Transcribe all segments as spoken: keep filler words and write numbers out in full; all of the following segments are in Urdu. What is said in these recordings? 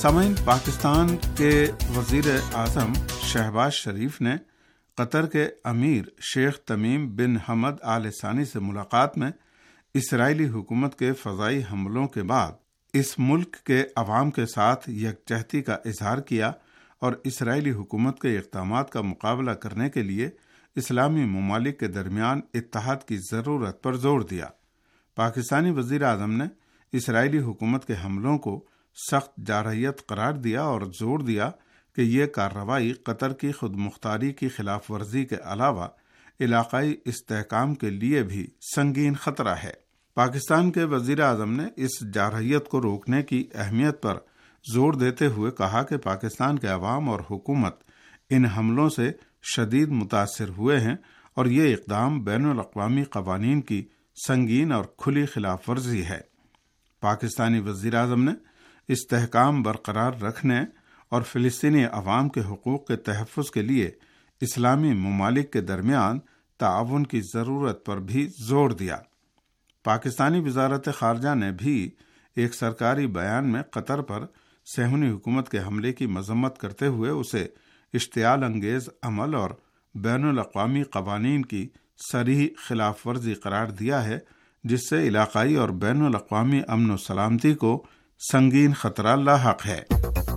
سامعین، پاکستان کے وزیر اعظم شہباز شریف نے قطر کے امیر شیخ تمیم بن حمد آل ثانی سے ملاقات میں اسرائیلی حکومت کے فضائی حملوں کے بعد اس ملک کے عوام کے ساتھ یکجہتی کا اظہار کیا اور اسرائیلی حکومت کے اقدامات کا مقابلہ کرنے کے لیے اسلامی ممالک کے درمیان اتحاد کی ضرورت پر زور دیا۔ پاکستانی وزیر اعظم نے اسرائیلی حکومت کے حملوں کو سخت جارحیت قرار دیا اور زور دیا کہ یہ کارروائی قطر کی خود مختاری کی خلاف ورزی کے علاوہ علاقائی استحکام کے لیے بھی سنگین خطرہ ہے۔ پاکستان کے وزیر اعظم نے اس جارحیت کو روکنے کی اہمیت پر زور دیتے ہوئے کہا کہ پاکستان کے عوام اور حکومت ان حملوں سے شدید متاثر ہوئے ہیں اور یہ اقدام بین الاقوامی قوانین کی سنگین اور کھلی خلاف ورزی ہے۔ پاکستانی وزیر اعظم نے استحکام برقرار رکھنے اور فلسطینی عوام کے حقوق کے تحفظ کے لیے اسلامی ممالک کے درمیان تعاون کی ضرورت پر بھی زور دیا۔ پاکستانی وزارت خارجہ نے بھی ایک سرکاری بیان میں قطر پر صہیونی حکومت کے حملے کی مذمت کرتے ہوئے اسے اشتعال انگیز عمل اور بین الاقوامی قوانین کی صریح خلاف ورزی قرار دیا ہے، جس سے علاقائی اور بین الاقوامی امن و سلامتی کو سنگین خطرہ لاحق ہے۔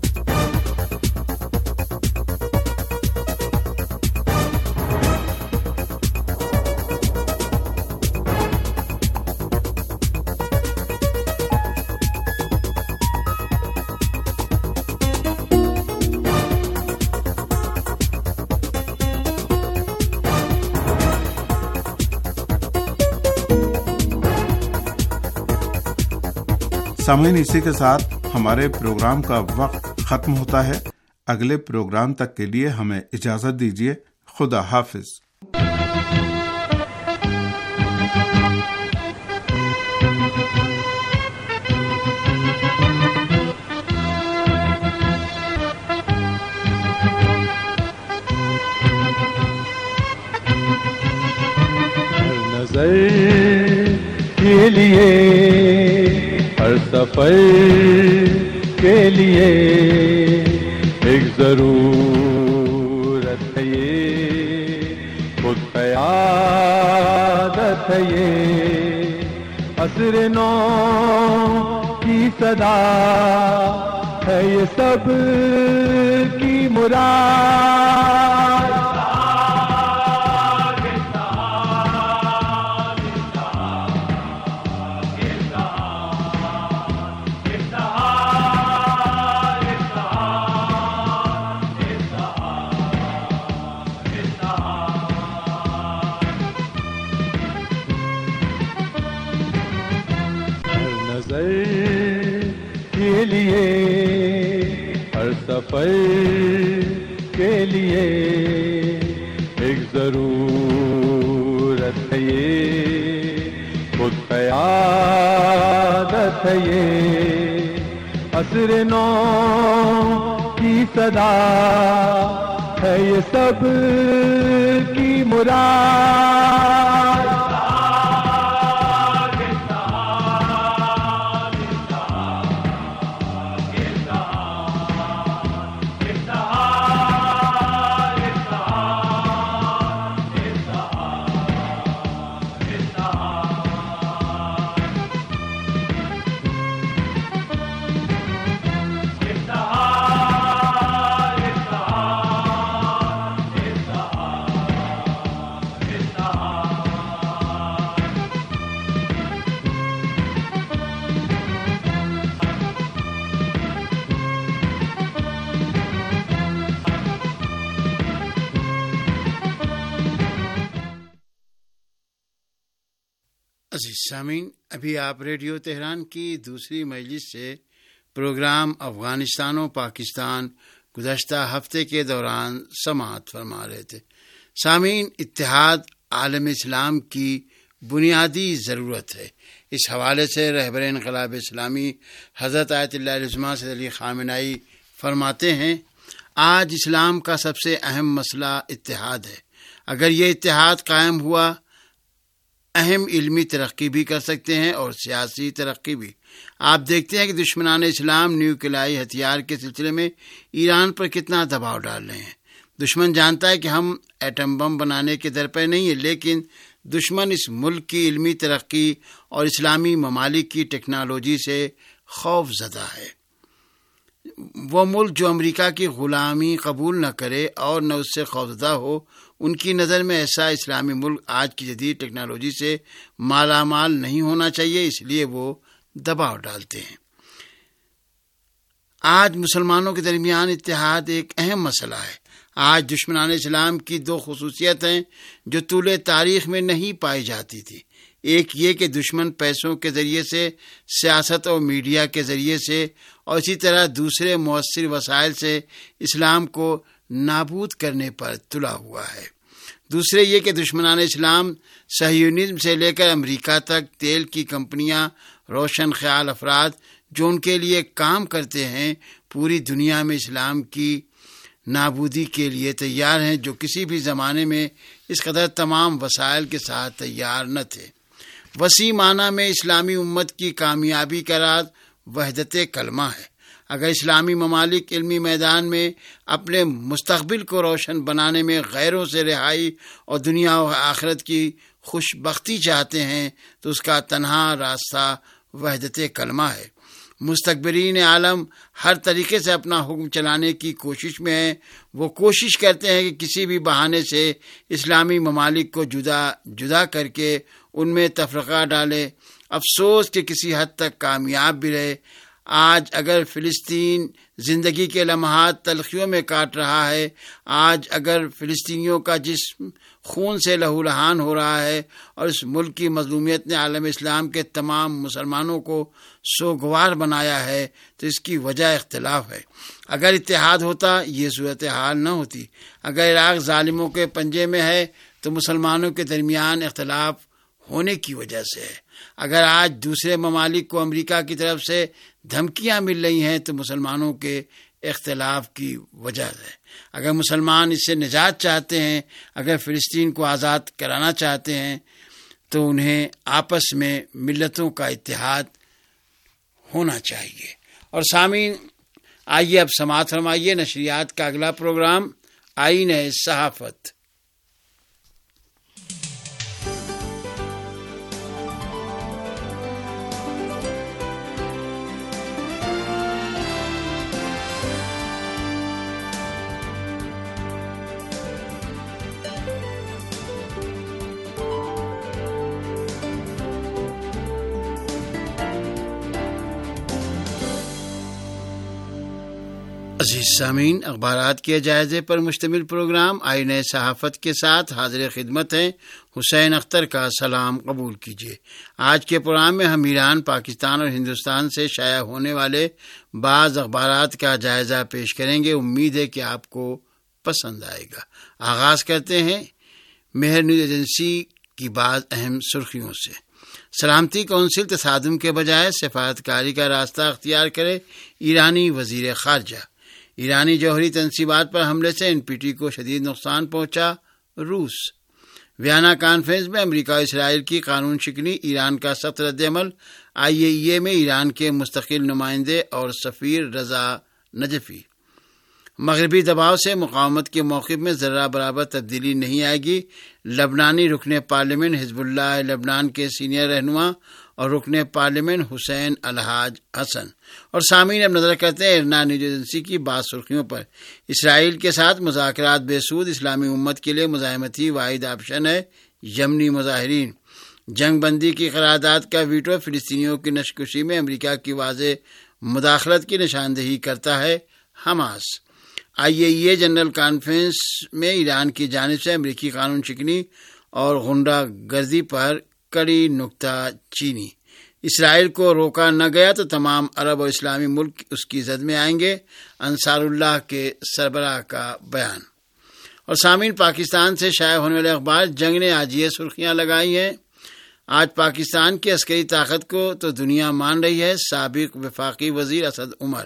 سامعین، اسی کے ساتھ ہمارے پروگرام کا وقت ختم ہوتا ہے۔ اگلے پروگرام تک کے لیے ہمیں اجازت دیجیے۔ خدا حافظ۔ نظر کے لیے ہر سفر کے لیے ایک ضرورت ہے، یہ خود قیادت ہے، یہ عصر نو کی صدا ہے، یہ سب کی مراد۔ کے لیے ہر سفر کے لیے ایک ضرورت ہے، یہ خود قیادت ہے، یہ عصر نو کی صدا ہے، یہ سب کی مراد۔ عزیز سامعین، ابھی آپ ریڈیو تہران کی دوسری مجلس سے پروگرام افغانستان و پاکستان گزشتہ ہفتے کے دوران سماعت فرما رہے تھے۔ سامعین، اتحاد عالم اسلام کی بنیادی ضرورت ہے۔ اس حوالے سے رہبر انقلاب اسلامی حضرت آیت اللہ العظمیٰ سید علی خامنہئی فرماتے ہیں، آج اسلام کا سب سے اہم مسئلہ اتحاد ہے۔ اگر یہ اتحاد قائم ہوا، اہم علمی ترقی بھی کر سکتے ہیں اور سیاسی ترقی بھی۔ آپ دیکھتے ہیں کہ دشمنان اسلام نیوکلیائی ہتھیار کے سلسلے میں ایران پر کتنا دباؤ ڈال رہے ہیں۔ دشمن جانتا ہے کہ ہم ایٹم بم بنانے کے در پہ نہیں ہیں، لیکن دشمن اس ملک کی علمی ترقی اور اسلامی ممالک کی ٹیکنالوجی سے خوف زدہ ہے۔ وہ ملک جو امریکہ کی غلامی قبول نہ کرے اور نہ اس سے خوفزدہ ہو، ان کی نظر میں ایسا اسلامی ملک آج کی جدید ٹیکنالوجی سے مالا مال نہیں ہونا چاہیے، اس لیے وہ دباؤ ڈالتے ہیں۔ آج مسلمانوں کے درمیان اتحاد ایک اہم مسئلہ ہے۔ آج دشمنان اسلام کی دو خصوصیت ہیں جو طول تاریخ میں نہیں پائی جاتی تھی۔ ایک یہ کہ دشمن پیسوں کے ذریعے سے، سیاست اور میڈیا کے ذریعے سے، اور اسی طرح دوسرے مؤثر وسائل سے اسلام کو نابود کرنے پر تلا ہوا ہے۔ دوسرے یہ کہ دشمنان اسلام صہیونزم سے لے کر امریکہ تک تیل کی کمپنیاں، روشن خیال افراد جو ان کے لیے کام کرتے ہیں، پوری دنیا میں اسلام کی نابودی کے لیے تیار ہیں، جو کسی بھی زمانے میں اس قدر تمام وسائل کے ساتھ تیار نہ تھے۔ وسیع معنی میں اسلامی امت کی کامیابی کا راز وحدت کلمہ ہے۔ اگر اسلامی ممالک علمی میدان میں اپنے مستقبل کو روشن بنانے میں غیروں سے رہائی اور دنیا و آخرت کی خوش بختی چاہتے ہیں تو اس کا تنہا راستہ وحدت کلمہ ہے۔ مستکبرین عالم ہر طریقے سے اپنا حکم چلانے کی کوشش میں ہیں۔ وہ کوشش کرتے ہیں کہ کسی بھی بہانے سے اسلامی ممالک کو جدا جدا کر کے ان میں تفرقہ ڈالے۔ افسوس کہ کسی حد تک کامیاب بھی رہے۔ آج اگر فلسطین زندگی کے لمحات تلخیوں میں کاٹ رہا ہے، آج اگر فلسطینیوں کا جسم خون سے لہو لہان ہو رہا ہے اور اس ملک کی مظلومیت نے عالم اسلام کے تمام مسلمانوں کو سوگوار بنایا ہے، تو اس کی وجہ اختلاف ہے۔ اگر اتحاد ہوتا یہ صورتحال نہ ہوتی۔ اگر عراق ظالموں کے پنجے میں ہے تو مسلمانوں کے درمیان اختلاف ہونے کی وجہ سے ہے۔ اگر آج دوسرے ممالک کو امریکہ کی طرف سے دھمکیاں مل رہی ہیں تو مسلمانوں کے اختلاف کی وجہ ہے۔ اگر مسلمان اس سے نجات چاہتے ہیں، اگر فلسطین کو آزاد کرانا چاہتے ہیں، تو انہیں آپس میں ملتوں کا اتحاد ہونا چاہیے۔ اور سامعین، آئیے اب سماعت فرمائیے نشریات کا اگلا پروگرام آئین صحافت۔ عزیز سامعین، اخبارات کے جائزے پر مشتمل پروگرام آئین صحافت کے ساتھ حاضر خدمت ہیں۔ حسین اختر کا سلام قبول کیجیے۔ آج کے پروگرام میں ہم ایران، پاکستان اور ہندوستان سے شائع ہونے والے بعض اخبارات کا جائزہ پیش کریں گے۔ امید ہے کہ آپ کو پسند آئے گا۔ آغاز کرتے ہیں مہر نیوز ایجنسی کی بعض اہم سرخیوں سے۔ سلامتی کونسل تصادم کے بجائے سفارتکاری کا راستہ اختیار کرے، ایرانی وزیر خارجہ۔ ایرانی جوہری تنصیبات پر حملے سے این پی ٹی کو شدید نقصان پہنچا، روس۔ ویانا کانفرنس میں امریکہ اور اسرائیل کی قانون شکنی، ایران کا سخت رد عمل۔ آئی اے ای اے میں ایران کے مستقل نمائندے اور سفیر رضا نجفی۔ مغربی دباؤ سے مقاومت کے موقف میں ذرہ برابر تبدیلی نہیں آئے گی، لبنانی رکن پارلیمنٹ حزب اللہ لبنان کے سینئر رہنما اور رکن پارلیمنٹ حسین الحاج حسن۔ اور سامعین، اب نظر کرتے ہیں ارنا نیوز ایجنسی کی بعض سرخیوں پر۔ اسرائیل کے ساتھ مذاکرات بے سود، اسلامی امت کے لیے مزاحمت ہی واحد آپشن ہے، یمنی مظاہرین۔ جنگ بندی کی قرارداد کا ویٹو فلسطینیوں کی نشکشی میں امریکہ کی واضح مداخلت کی نشاندہی کرتا ہے، Hamas. I A E A general conference میں ایران کی جانب سے امریکی قانون شکنی اور غنڈہ گردی پر کڑی نکتہ چینی۔ اسرائیل کو روکا نہ گیا تو تمام عرب اور اسلامی ملک اس کی زد میں آئیں گے، انصار اللہ کے سربراہ کا بیان۔ اور سامعین، پاکستان سے شائع ہونے والے اخبار جنگ نے آج یہ سرخیاں لگائی ہیں۔ آج پاکستان کی عسکری طاقت کو تو دنیا مان رہی ہے، سابق وفاقی وزیر اسد عمر۔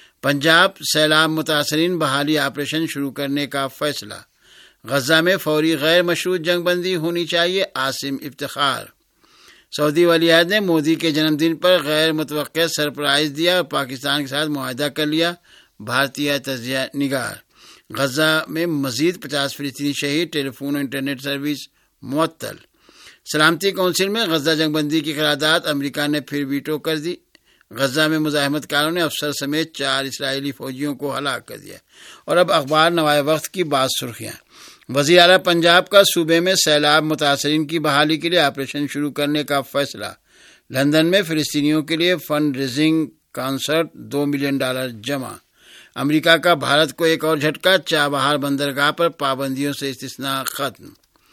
پنجاب سیلاب متاثرین بحالی آپریشن شروع کرنے کا فیصلہ۔ غزہ میں فوری غیر مشروط جنگ بندی ہونی چاہیے، عاصم افتخار۔ سعودی ولی عہد نے مودی کے جنم دن پر غیر متوقع سرپرائز دیا اور پاکستان کے ساتھ معاہدہ کر لیا. بھارتیہ تجزیہ نگار. غزہ میں مزید پچاس فلسطینی شہید، ٹیلی فون اور انٹرنیٹ سروس معطل. سلامتی کونسل میں غزہ جنگ بندی کی قرارداد امریکہ نے پھر ویٹو کر دی. غزہ میں مزاحمت کاروں نے افسر سمیت چار اسرائیلی فوجیوں کو ہلاک کر دیا. اور اب اخبار نوائے وقت کی بعض سرخیاں. وزیر اعلیٰ پنجاب کا صوبے میں سیلاب متاثرین کی بحالی کے لیے آپریشن شروع کرنے کا فیصلہ. لندن میں فلسطینیوں کے لیے فنڈ ریزنگ کانسرٹ دو ملین ڈالر جمع. امریکہ کا بھارت کو ایک اور جھٹکا، چابہار بندرگاہ پر پابندیوں سے استثناء ختم.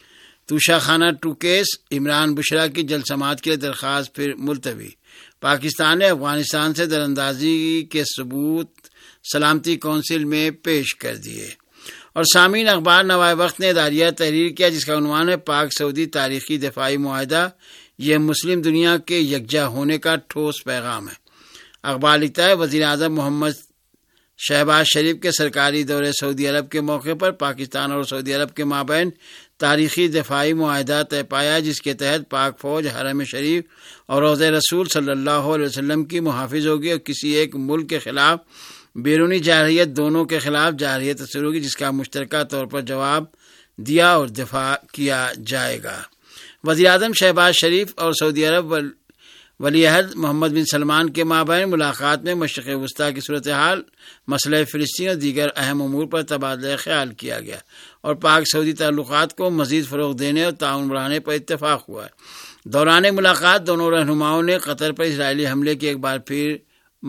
توشا خانہ ٹو کیس، عمران بشرا کی جلد سماعت کے لیے درخواست پھر ملتوی. پاکستان نے افغانستان سے دراندازی کے ثبوت سلامتی کونسل میں پیش کر دیے. اور سامعین، اخبار نوائے وقت نے اداریہ تحریر کیا جس کا عنوان ہے پاک سعودی تاریخی دفاعی معاہدہ، یہ مسلم دنیا کے یکجا ہونے کا ٹھوس پیغام ہے. اخبار لکھتا ہے وزیر اعظم محمد شہباز شریف کے سرکاری دورے سعودی عرب کے موقع پر پاکستان اور سعودی عرب کے مابین تاریخی دفاعی معاہدہ طے پایا، جس کے تحت پاک فوج حرم شریف اور روضہ رسول صلی اللہ علیہ وسلم کی محافظ ہوگی اور کسی ایک ملک کے خلاف بیرونی جارحیت دونوں کے خلاف جارحیت اثر ہوگی، جس کا مشترکہ طور پر جواب دیا اور دفاع کیا جائے گا. وزیر اعظم شہباز شریف اور سعودی عرب ولی عہد محمد بن سلمان کے مابین ملاقات میں مشرق وسطیٰ کی صورتحال، مسئلہ فلسطین اور دیگر اہم امور پر تبادلہ خیال کیا گیا اور پاک سعودی تعلقات کو مزید فروغ دینے اور تعاون بڑھانے پر اتفاق ہوا. دوران ملاقات دونوں رہنماؤں نے قطر پر اسرائیلی حملے کی ایک بار پھر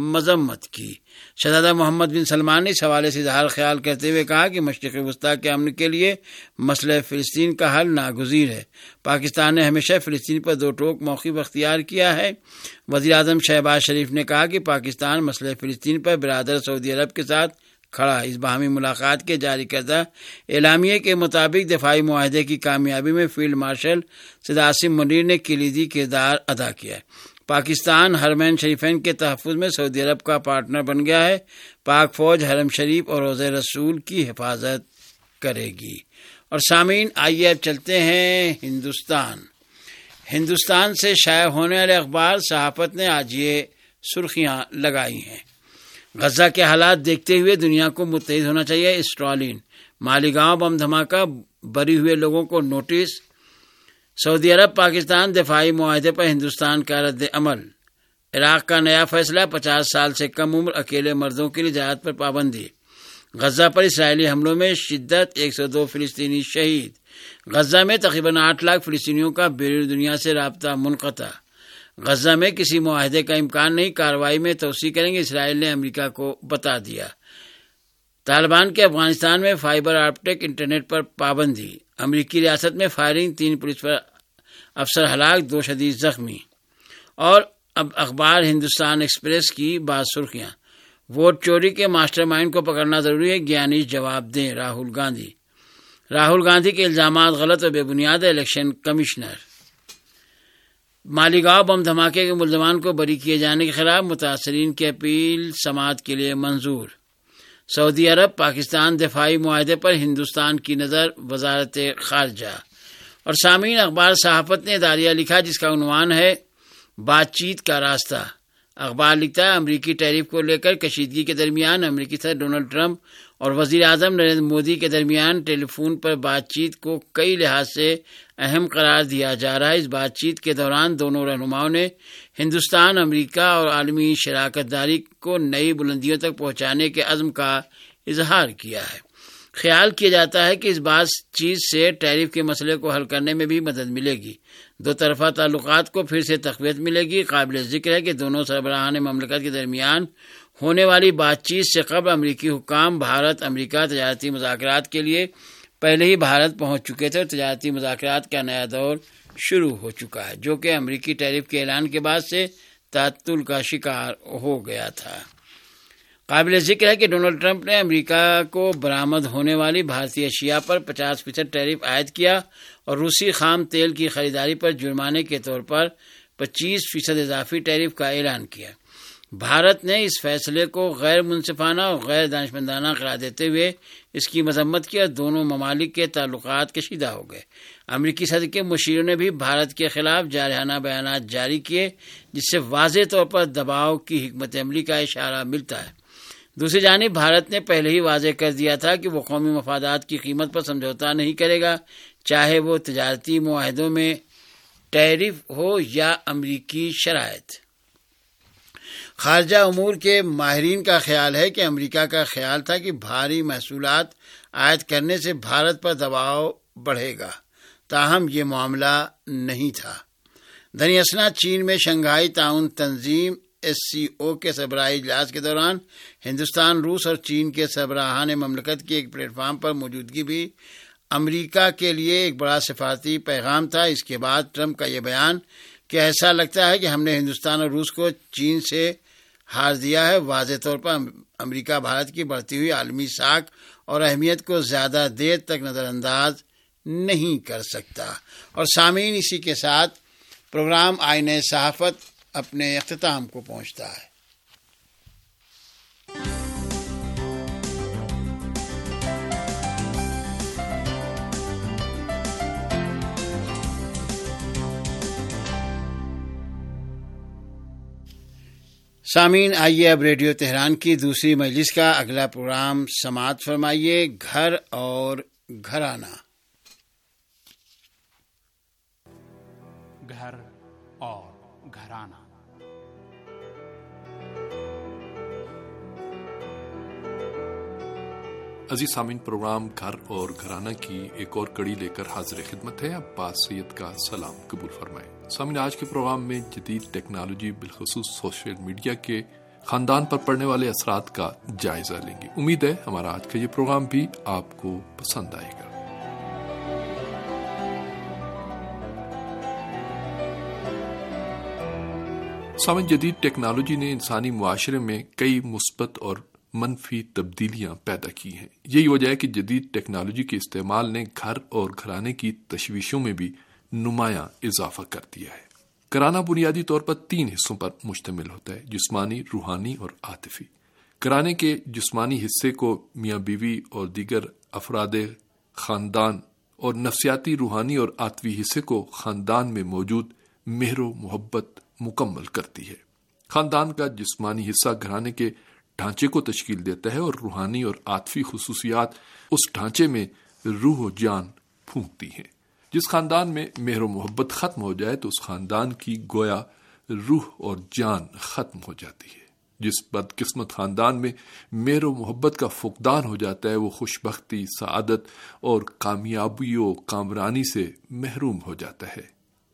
مذمت کی. شہزادہ محمد بن سلمان نے اس حوالے سے اظہار خیال کرتے ہوئے کہا کہ مشرق وسطیٰ کے امن کے لیے مسئلہ فلسطین کا حل ناگزیر ہے. پاکستان نے ہمیشہ فلسطین پر دو ٹوک موقف اختیار کیا ہے. وزیر اعظم شہباز شریف نے کہا کہ پاکستان مسئلہ فلسطین پر برادر سعودی عرب کے ساتھ کھڑا. اس باہمی ملاقات کے جاری کردہ اعلامیے کے مطابق دفاعی معاہدے کی کامیابی میں فیلڈ مارشل سید عاصم منیر نے کلیدی کردار ادا کیا ہے. پاکستان حرمین شریفین کے تحفظ میں سعودی عرب کا پارٹنر بن گیا ہے. پاک فوج حرم شریف اور روضہ رسول کی حفاظت کرے گی. اور سامعین، آئیے اب چلتے ہیں ہندوستان. ہندوستان سے شائع ہونے والے اخبار صحافت نے آج یہ سرخیاں لگائی ہیں. غزہ کے حالات دیکھتے ہوئے دنیا کو متحد ہونا چاہیے. اسٹرالین. مالیگاؤں بم دھماکہ، بری ہوئے لوگوں کو نوٹس. سعودی عرب پاکستان دفاعی معاہدے پر ہندوستان کا رد عمل. عراق کا نیا فیصلہ، پچاس سال سے کم عمر اکیلے مردوں کی نجات پر پابندی. غزہ پر اسرائیلی حملوں میں شدت، ایک سو دو فلسطینی شہید. غزہ میں تقریباً آٹھ لاکھ فلسطینیوں کا بیرون دنیا سے رابطہ منقطع. غزہ میں کسی معاہدے کا امکان نہیں، کارروائی میں توسیع کریں گے، اسرائیل نے امریکہ کو بتا دیا. طالبان کے افغانستان میں فائبر آپٹک انٹرنیٹ پر پابندی. امریکی ریاست میں فائرنگ، تین پولیس افسر ہلاک، دو شدید زخمی. اور اب اخبار ہندوستان ایکسپریس کی بعض سرخیاں. ووٹ چوری کے ماسٹر مائنڈ کو پکڑنا ضروری ہے، گیانی جواب دیں. راہل گاندھی. راہل گاندھی کے الزامات غلط اور بے بنیاد ہے، الیکشن کمشنر. مالیگاؤں بم دھماکے کے ملزمان کو بری کیے جانے کے خلاف متاثرین کی اپیل سماعت کے لیے منظور. سعودی عرب پاکستان دفاعی معاہدے پر ہندوستان کی نظر، وزارت خارجہ. اور سامعین، اخبار صحافت نے اداریہ لکھا جس کا عنوان ہے بات چیت کا راستہ. اخبار لکھتا ہے امریکی ٹیرف کو لے کر کشیدگی کے درمیان امریکی صدر ڈونلڈ ٹرمپ اور وزیر اعظم نریندر مودی کے درمیان ٹیلی فون پر بات چیت کو کئی لحاظ سے اہم قرار دیا جا رہا ہے. اس بات چیت کے دوران دونوں رہنماؤں نے ہندوستان، امریکہ اور عالمی شراکت داری کو نئی بلندیوں تک پہنچانے کے عزم کا اظہار کیا ہے. خیال کیا جاتا ہے کہ اس بات چیت سے ٹیرف کے مسئلے کو حل کرنے میں بھی مدد ملے گی، دو طرفہ تعلقات کو پھر سے تقویت ملے گی. قابل ذکر ہے کہ دونوں سربراہان مملکت کے درمیان ہونے والی بات چیت سے قبل امریکی حکام بھارت امریکہ تجارتی مذاکرات کے لیے پہلے ہی بھارت پہنچ چکے تھے اور تجارتی مذاکرات کا نیا دور شروع ہو چکا ہے، جو کہ امریکی ٹیرف کے اعلان کے بعد سے تعطل کا شکار ہو گیا تھا. قابل ذکر ہے کہ ڈونلڈ ٹرمپ نے امریکہ کو برآمد ہونے والی بھارتی اشیاء پر پچاس فیصد ٹیرف عائد کیا اور روسی خام تیل کی خریداری پر جرمانے کے طور پر پچیس فیصد اضافی ٹیرف کا اعلان کیا. بھارت نے اس فیصلے کو غیر منصفانہ اور غیر دانشمندانہ قرار دیتے ہوئے اس کی مذمت کی اور دونوں ممالک کے تعلقات کشیدہ ہو گئے۔ امریکی صدر کے مشیروں نے بھی بھارت کے خلاف جارحانہ بیانات جاری کیے، جس سے واضح طور پر دباؤ کی حکمت عملی کا اشارہ ملتا ہے۔ دوسری جانب بھارت نے پہلے ہی واضح کر دیا تھا کہ وہ قومی مفادات کی قیمت پر سمجھوتا نہیں کرے گا، چاہے وہ تجارتی معاہدوں میں ٹیرف ہو یا امریکی شرائط۔ خارجہ امور کے ماہرین کا خیال ہے کہ امریکہ کا خیال تھا کہ بھاری محصولات عائد کرنے سے بھارت پر دباؤ بڑھے گا، تاہم یہ معاملہ نہیں تھا۔ دنیا اسنا چین میں شنگھائی تعاون تنظیم ایس سی او کے سربراہی اجلاس کے دوران ہندوستان، روس اور چین کے سربراہان مملکت کی ایک پلیٹ فارم پر موجودگی بھی امریکہ کے لیے ایک بڑا سفارتی پیغام تھا۔ اس کے بعد ٹرمپ کا یہ بیان کہ ایسا لگتا ہے کہ ہم نے ہندوستان اور روس کو چین سے ہار دیا ہے، واضح طور پر امریکہ بھارت کی بڑھتی ہوئی عالمی ساکھ اور اہمیت کو زیادہ دیر تک نظر انداز نہیں کر سکتا۔ اور سامعین، اسی کے ساتھ پروگرام آئینہ صحافت اپنے اختتام کو پہنچتا ہے۔ سامعین، آئیے اب ریڈیو تہران کی دوسری مجلس کا اگلا پروگرام سماعت فرمائیے، گھر اور گھرانہ۔ گھر اور گھرانہ۔ عزیز سامعین، پروگرام گھر اور گھرانہ کی ایک اور کڑی لے کر حاضر خدمت ہے۔ عباس سید کا سلام قبول فرمائیں۔ سامعین، آج کے پروگرام میں جدید ٹیکنالوجی بالخصوص سوشل میڈیا کے خاندان پر پڑنے والے اثرات کا جائزہ لیں گے۔ امید ہے ہمارا آج کا یہ پروگرام بھی آپ کو پسند آئے گا۔ سامعین، جدید ٹیکنالوجی نے انسانی معاشرے میں کئی مثبت اور منفی تبدیلیاں پیدا کی ہیں۔ یہی وجہ ہے کہ جدید ٹیکنالوجی کے استعمال نے گھر اور گھرانے کی تشویشوں میں بھی نمایاں اضافہ کر دیا ہے۔ گھرانہ بنیادی طور پر تین حصوں پر مشتمل ہوتا ہے: جسمانی، روحانی اور عاطفی۔ گھرانے کے جسمانی حصے کو میاں بیوی اور دیگر افراد خاندان، اور نفسیاتی، روحانی اور عاطفی حصے کو خاندان میں موجود مہر و محبت مکمل کرتی ہے۔ خاندان کا جسمانی حصہ گھرانے کے ڈھانچے کو تشکیل دیتا ہے، اور روحانی اور عاطفی خصوصیات اس ڈھانچے میں روح و جان پھونکتی ہیں۔ جس خاندان میں مہر و محبت ختم ہو جائے تو اس خاندان کی گویا روح اور جان ختم ہو جاتی ہے۔ جس بدقسمت خاندان میں مہر و محبت کا فقدان ہو جاتا ہے وہ خوشبختی، سعادت اور کامیابی و کامرانی سے محروم ہو جاتا ہے۔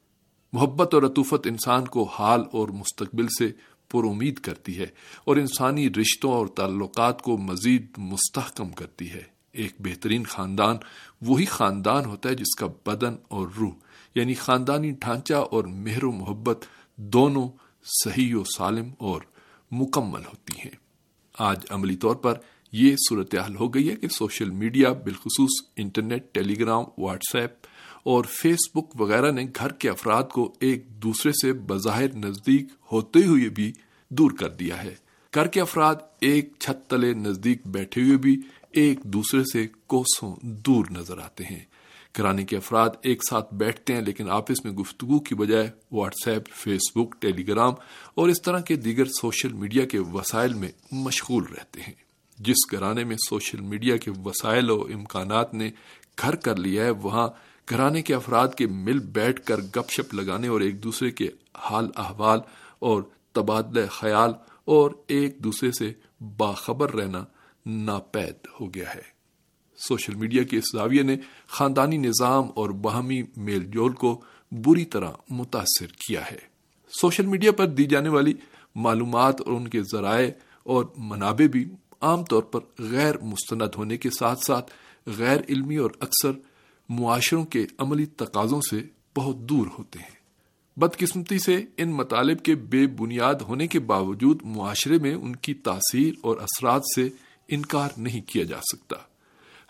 محبت اور عطوفت انسان کو حال اور مستقبل سے پر امید کرتی ہے اور انسانی رشتوں اور تعلقات کو مزید مستحکم کرتی ہے۔ ایک بہترین خاندان وہی خاندان ہوتا ہے جس کا بدن اور روح، یعنی خاندانی ڈھانچہ اور مہر و محبت دونوں صحیح و سالم اور مکمل ہوتی ہیں۔ آج عملی طور پر یہ صورتحال ہو گئی ہے کہ سوشل میڈیا، بالخصوص internet, Telegram, WhatsApp اور فیس بک وغیرہ نے گھر کے افراد کو ایک دوسرے سے بظاہر نزدیک ہوتے ہوئے بھی دور کر دیا ہے۔ گھر کے افراد ایک چھت تلے نزدیک بیٹھے ہوئے بھی ایک دوسرے سے کوسوں دور نظر آتے ہیں۔ گھرانے کے افراد ایک ساتھ بیٹھتے ہیں لیکن آپس میں گفتگو کی بجائے WhatsApp, Facebook, Telegram اور اس طرح کے دیگر سوشل میڈیا کے وسائل میں مشغول رہتے ہیں۔ جس گھرانے میں سوشل میڈیا کے وسائل و امکانات نے گھر کر لیا ہے، وہاں گھرانے کے افراد کے مل بیٹھ کر گپ شپ لگانے اور ایک دوسرے کے حال احوال اور تبادلہ خیال اور ایک دوسرے سے باخبر رہنا ناپید ہو گیا ہے۔ سوشل میڈیا کے اس زاویے نے خاندانی نظام اور باہمی میل جول کو بری طرح متاثر کیا ہے۔ سوشل میڈیا پر دی جانے والی معلومات اور ان کے ذرائع اور منابع بھی عام طور پر غیر مستند ہونے کے ساتھ ساتھ غیر علمی اور اکثر معاشروں کے عملی تقاضوں سے بہت دور ہوتے ہیں۔ بدقسمتی سے ان مطالب کے بے بنیاد ہونے کے باوجود معاشرے میں ان کی تاثیر اور اثرات سے انکار نہیں کیا جا سکتا۔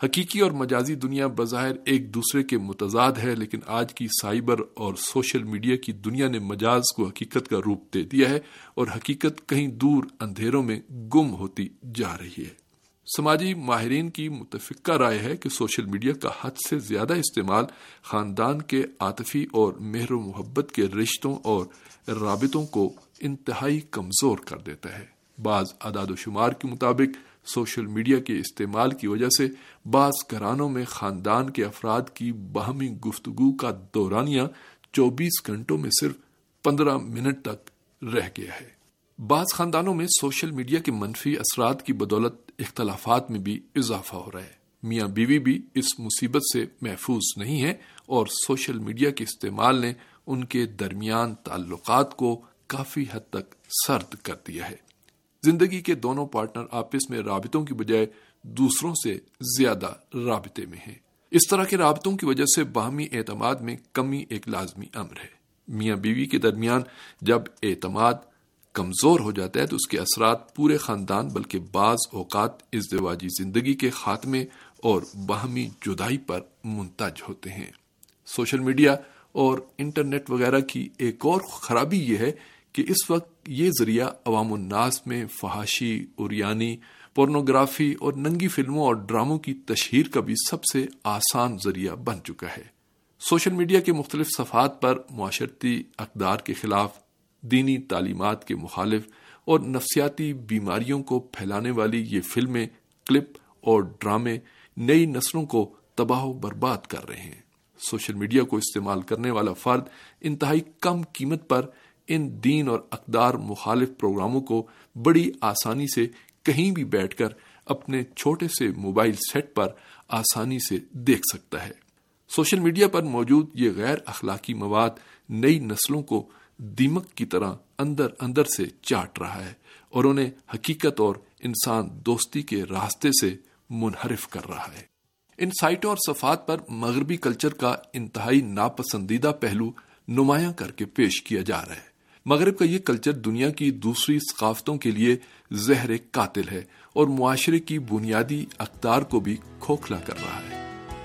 حقیقی اور مجازی دنیا بظاہر ایک دوسرے کے متضاد ہے، لیکن آج کی سائبر اور سوشل میڈیا کی دنیا نے مجاز کو حقیقت کا روپ دے دیا ہے اور حقیقت کہیں دور اندھیروں میں گم ہوتی جا رہی ہے۔ سماجی ماہرین کی متفقہ رائے ہے کہ سوشل میڈیا کا حد سے زیادہ استعمال خاندان کے عاطفی اور مہر و محبت کے رشتوں اور رابطوں کو انتہائی کمزور کر دیتا ہے۔ بعض اعداد و شمار کے مطابق سوشل میڈیا کے استعمال کی وجہ سے بعض گھرانوں میں خاندان کے افراد کی باہمی گفتگو کا دورانیہ چوبیس گھنٹوں میں صرف پندرہ منٹ تک رہ گیا ہے۔ بعض خاندانوں میں سوشل میڈیا کے منفی اثرات کی بدولت اختلافات میں بھی اضافہ ہو رہا ہے۔ میاں بیوی بھی اس مصیبت سے محفوظ نہیں ہے اور سوشل میڈیا کے استعمال نے ان کے درمیان تعلقات کو کافی حد تک سرد کر دیا ہے۔ زندگی کے دونوں پارٹنر آپس میں رابطوں کی بجائے دوسروں سے زیادہ رابطے میں ہیں۔ اس طرح کے رابطوں کی وجہ سے باہمی اعتماد میں کمی ایک لازمی امر ہے۔ میاں بیوی کے درمیان جب اعتماد کمزور ہو جاتا ہے تو اس کے اثرات پورے خاندان بلکہ بعض اوقات ازدواجی زندگی کے خاتمے اور باہمی جدائی پر منتج ہوتے ہیں۔ سوشل میڈیا اور انٹرنیٹ وغیرہ کی ایک اور خرابی یہ ہے کہ اس وقت یہ ذریعہ عوام الناس میں فحاشی، عریانی، پورنوگرافی اور ننگی فلموں اور ڈراموں کی تشہیر کا بھی سب سے آسان ذریعہ بن چکا ہے۔ سوشل میڈیا کے مختلف صفحات پر معاشرتی اقدار کے خلاف، دینی تعلیمات کے مخالف اور نفسیاتی بیماریوں کو پھیلانے والی یہ فلمیں، کلپ اور ڈرامے نئی نسلوں کو تباہ و برباد کر رہے ہیں۔ سوشل میڈیا کو استعمال کرنے والا فرد انتہائی کم قیمت پر ان دین اور اقدار مخالف پروگراموں کو بڑی آسانی سے کہیں بھی بیٹھ کر اپنے چھوٹے سے موبائل سیٹ پر آسانی سے دیکھ سکتا ہے۔ سوشل میڈیا پر موجود یہ غیر اخلاقی مواد نئی نسلوں کو دیمک کی طرح اندر اندر سے چاٹ رہا ہے اور انہیں حقیقت اور انسان دوستی کے راستے سے منحرف کر رہا ہے۔ ان سائٹوں اور صفحات پر مغربی کلچر کا انتہائی ناپسندیدہ پہلو نمایاں کر کے پیش کیا جا رہا ہے۔ مغرب کا یہ کلچر دنیا کی دوسری ثقافتوں کے لیے زہر قاتل ہے اور معاشرے کی بنیادی اقدار کو بھی کھوکھلا کر رہا ہے۔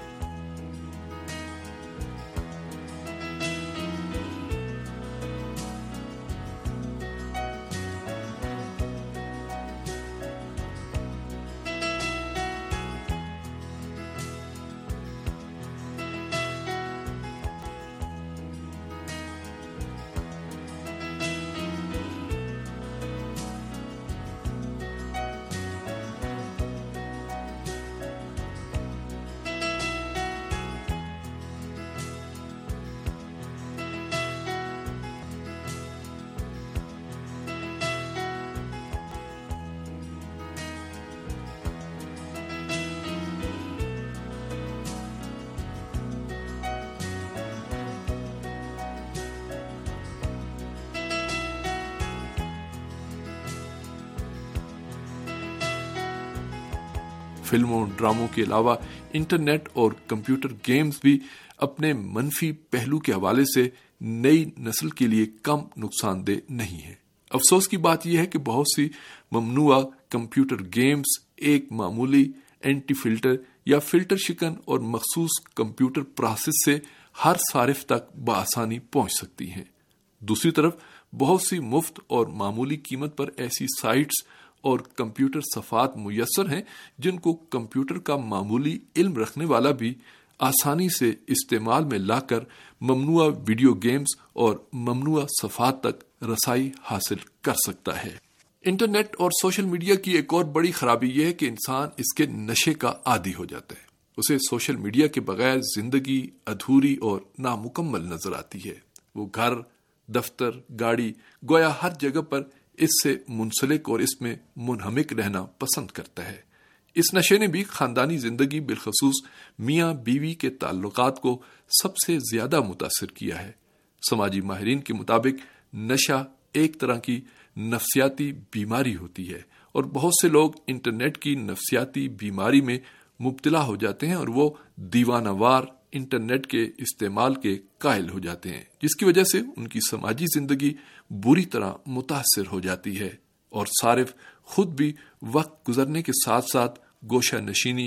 فلموں، ڈراموں کے علاوہ انٹرنیٹ اور کمپیوٹر گیمز بھی اپنے منفی پہلو کے حوالے سے نئی نسل کے لیے کم نقصان دہ نہیں ہے۔ افسوس کی بات یہ ہے کہ بہت سی ممنوعہ کمپیوٹر گیمز ایک معمولی اینٹی فلٹر یا فلٹر شکن اور مخصوص کمپیوٹر پروسیس سے ہر صارف تک بآسانی پہنچ سکتی ہیں۔ دوسری طرف بہت سی مفت اور معمولی قیمت پر ایسی سائٹس اور کمپیوٹر صفحات میسر ہیں جن کو کمپیوٹر کا معمولی علم رکھنے والا بھی آسانی سے استعمال میں لا کر ممنوعہ ویڈیو گیمز اور ممنوعہ صفحات تک رسائی حاصل کر سکتا ہے۔ انٹرنیٹ اور سوشل میڈیا کی ایک اور بڑی خرابی یہ ہے کہ انسان اس کے نشے کا عادی ہو جاتا ہے۔ اسے سوشل میڈیا کے بغیر زندگی ادھوری اور نامکمل نظر آتی ہے۔ وہ گھر، دفتر، گاڑی، گویا ہر جگہ پر اس سے منسلک اور اس میں منہمک رہنا پسند کرتا ہے۔ اس نشے نے بھی خاندانی زندگی بالخصوص میاں بیوی کے تعلقات کو سب سے زیادہ متاثر کیا ہے۔ سماجی ماہرین کے مطابق نشہ ایک طرح کی نفسیاتی بیماری ہوتی ہے اور بہت سے لوگ انٹرنیٹ کی نفسیاتی بیماری میں مبتلا ہو جاتے ہیں اور وہ دیوانہ وار انٹرنیٹ کے استعمال کے قائل ہو جاتے ہیں، جس کی وجہ سے ان کی سماجی زندگی بری طرح متاثر ہو جاتی ہے اور صارف خود بھی وقت گزرنے کے ساتھ ساتھ گوشہ نشینی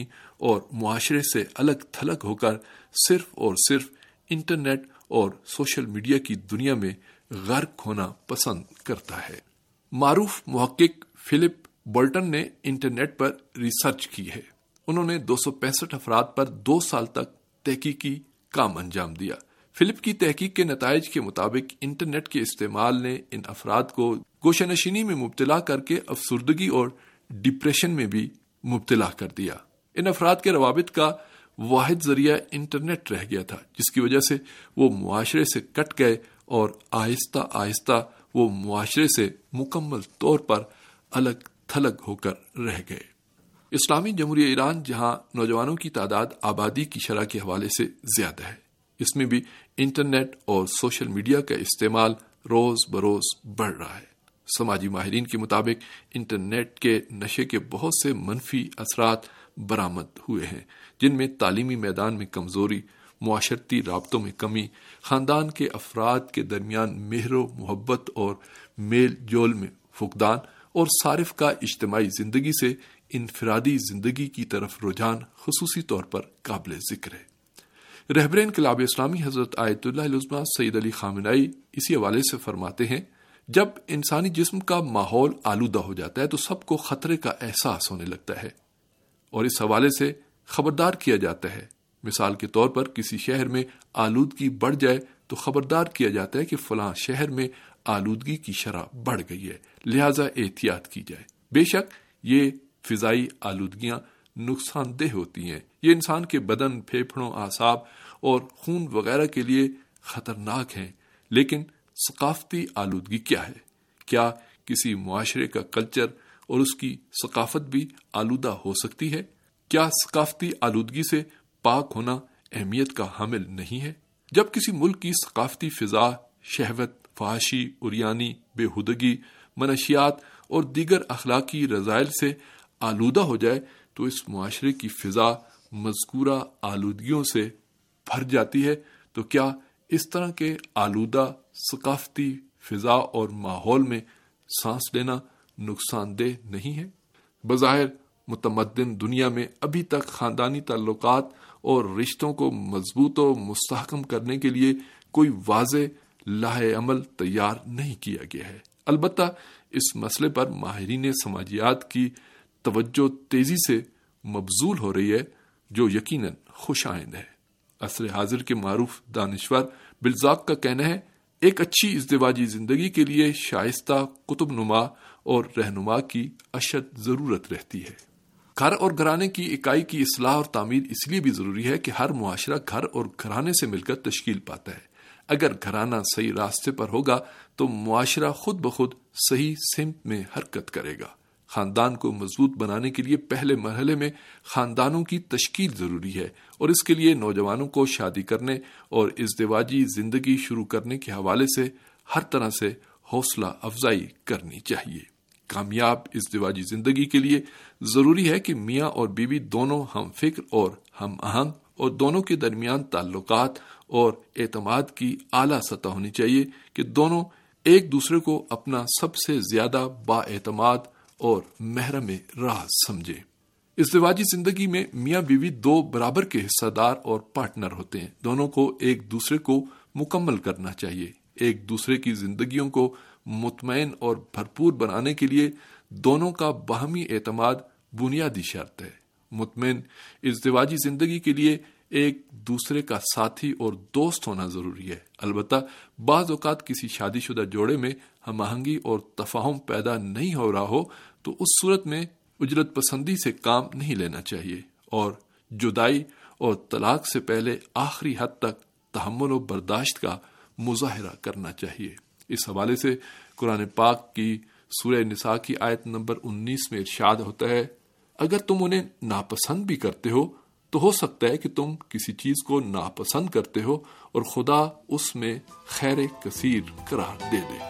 اور معاشرے سے الگ تھلگ ہو کر صرف اور صرف انٹرنیٹ اور سوشل میڈیا کی دنیا میں غرق ہونا پسند کرتا ہے۔ معروف محقق فلپ بولٹن نے انٹرنیٹ پر ریسرچ کی ہے۔ انہوں نے دو سو پینسٹھ افراد پر دو سال تک تحقیقی کام انجام دیا۔ فلپ کی تحقیق کے نتائج کے مطابق انٹرنیٹ کے استعمال نے ان افراد کو گوشہ نشینی میں مبتلا کر کے افسردگی اور ڈپریشن میں بھی مبتلا کر دیا۔ ان افراد کے روابط کا واحد ذریعہ انٹرنیٹ رہ گیا تھا، جس کی وجہ سے وہ معاشرے سے کٹ گئے اور آہستہ آہستہ وہ معاشرے سے مکمل طور پر الگ تھلگ ہو کر رہ گئے۔ اسلامی جمہوریہ ایران جہاں نوجوانوں کی تعداد آبادی کی شرح کے حوالے سے زیادہ ہے، اس میں بھی انٹرنیٹ اور سوشل میڈیا کا استعمال روز بروز بڑھ رہا ہے۔ سماجی ماہرین کے مطابق انٹرنیٹ کے نشے کے بہت سے منفی اثرات برآمد ہوئے ہیں، جن میں تعلیمی میدان میں کمزوری، معاشرتی رابطوں میں کمی، خاندان کے افراد کے درمیان مہر و محبت اور میل جول میں فقدان، اور صارف کا اجتماعی زندگی سے انفرادی زندگی کی طرف رجحان خصوصی طور پر قابل ذکر ہے۔ رہبر انقلاب اسلامی حضرت آیت اللہ العظمی سید علی خامنہئی اسی حوالے سے فرماتے ہیں، جب انسانی جسم کا ماحول آلودہ ہو جاتا ہے تو سب کو خطرے کا احساس ہونے لگتا ہے اور اس حوالے سے خبردار کیا جاتا ہے۔ مثال کے طور پر کسی شہر میں آلودگی بڑھ جائے تو خبردار کیا جاتا ہے کہ فلاں شہر میں آلودگی کی شرح بڑھ گئی ہے، لہذا احتیاط کی جائے۔ بے شک یہ فضائی آلودگیاں نقصان دہ ہوتی ہیں، یہ انسان کے بدن، پھیپھڑوں، اعصاب اور خون وغیرہ کے لیے خطرناک ہیں، لیکن ثقافتی آلودگی کیا ہے؟ کیا کسی معاشرے کا کلچر اور اس کی ثقافت بھی آلودہ ہو سکتی ہے؟ کیا ثقافتی آلودگی سے پاک ہونا اہمیت کا حامل نہیں ہے؟ جب کسی ملک کی ثقافتی فضا شہوت، فحاشی، عریانی، بے ہودگی، منشیات اور دیگر اخلاقی رذائل سے آلودہ ہو جائے تو اس معاشرے کی فضا مذکورہ آلودگیوں سے بھر جاتی ہے۔ تو کیا اس طرح کے آلودہ ثقافتی فضا اور ماحول میں سانس لینا نقصان دہ نہیں ہے؟ بظاہر متمدن دنیا میں ابھی تک خاندانی تعلقات اور رشتوں کو مضبوط و مستحکم کرنے کے لیے کوئی واضح لاہ عمل تیار نہیں کیا گیا ہے۔ البتہ اس مسئلے پر ماہرین سماجیات کی توجہ تیزی سے مبذول ہو رہی ہے، جو یقیناً خوش آئند ہے۔ عصر حاضر کے معروف دانشور بلزاک کا کہنا ہے، ایک اچھی ازدواجی زندگی کے لیے شائستہ قطب نما اور رہنما کی اشد ضرورت رہتی ہے۔ گھر اور گھرانے کی اکائی کی اصلاح اور تعمیر اس لیے بھی ضروری ہے کہ ہر معاشرہ گھر اور گھرانے سے مل کر تشکیل پاتا ہے۔ اگر گھرانہ صحیح راستے پر ہوگا تو معاشرہ خود بخود صحیح سمت میں حرکت کرے گا۔ خاندان کو مضبوط بنانے کے لیے پہلے مرحلے میں خاندانوں کی تشکیل ضروری ہے، اور اس کے لیے نوجوانوں کو شادی کرنے اور ازدواجی زندگی شروع کرنے کے حوالے سے ہر طرح سے حوصلہ افزائی کرنی چاہیے۔ کامیاب ازدواجی زندگی کے لیے ضروری ہے کہ میاں اور بیوی دونوں ہم فکر اور ہم آہنگ، اور دونوں کے درمیان تعلقات اور اعتماد کی اعلیٰ سطح ہونی چاہیے کہ دونوں ایک دوسرے کو اپنا سب سے زیادہ با اعتماد اور محرم راز سمجھے۔ ازدواجی زندگی میں میاں بیوی دو برابر کے حصہ دار اور پارٹنر ہوتے ہیں۔ دونوں کو ایک دوسرے کو مکمل کرنا چاہیے۔ ایک دوسرے کی زندگیوں کو مطمئن اور بھرپور بنانے کے لیے دونوں کا باہمی اعتماد بنیادی شرط ہے۔ مطمئن ازدواجی زندگی کے لیے ایک دوسرے کا ساتھی اور دوست ہونا ضروری ہے۔ البتہ بعض اوقات کسی شادی شدہ جوڑے میں ہم آہنگی اور تفاہم پیدا نہیں ہو رہا ہو تو اس صورت میں اجرت پسندی سے کام نہیں لینا چاہیے، اور جدائی اور طلاق سے پہلے آخری حد تک تحمل و برداشت کا مظاہرہ کرنا چاہیے۔ اس حوالے سے قرآن پاک کی سورہ نساء کی آیت نمبر انیس میں ارشاد ہوتا ہے، اگر تم انہیں ناپسند بھی کرتے ہو تو ہو سکتا ہے کہ تم کسی چیز کو ناپسند کرتے ہو اور خدا اس میں خیر کثیر قرار دے دے۔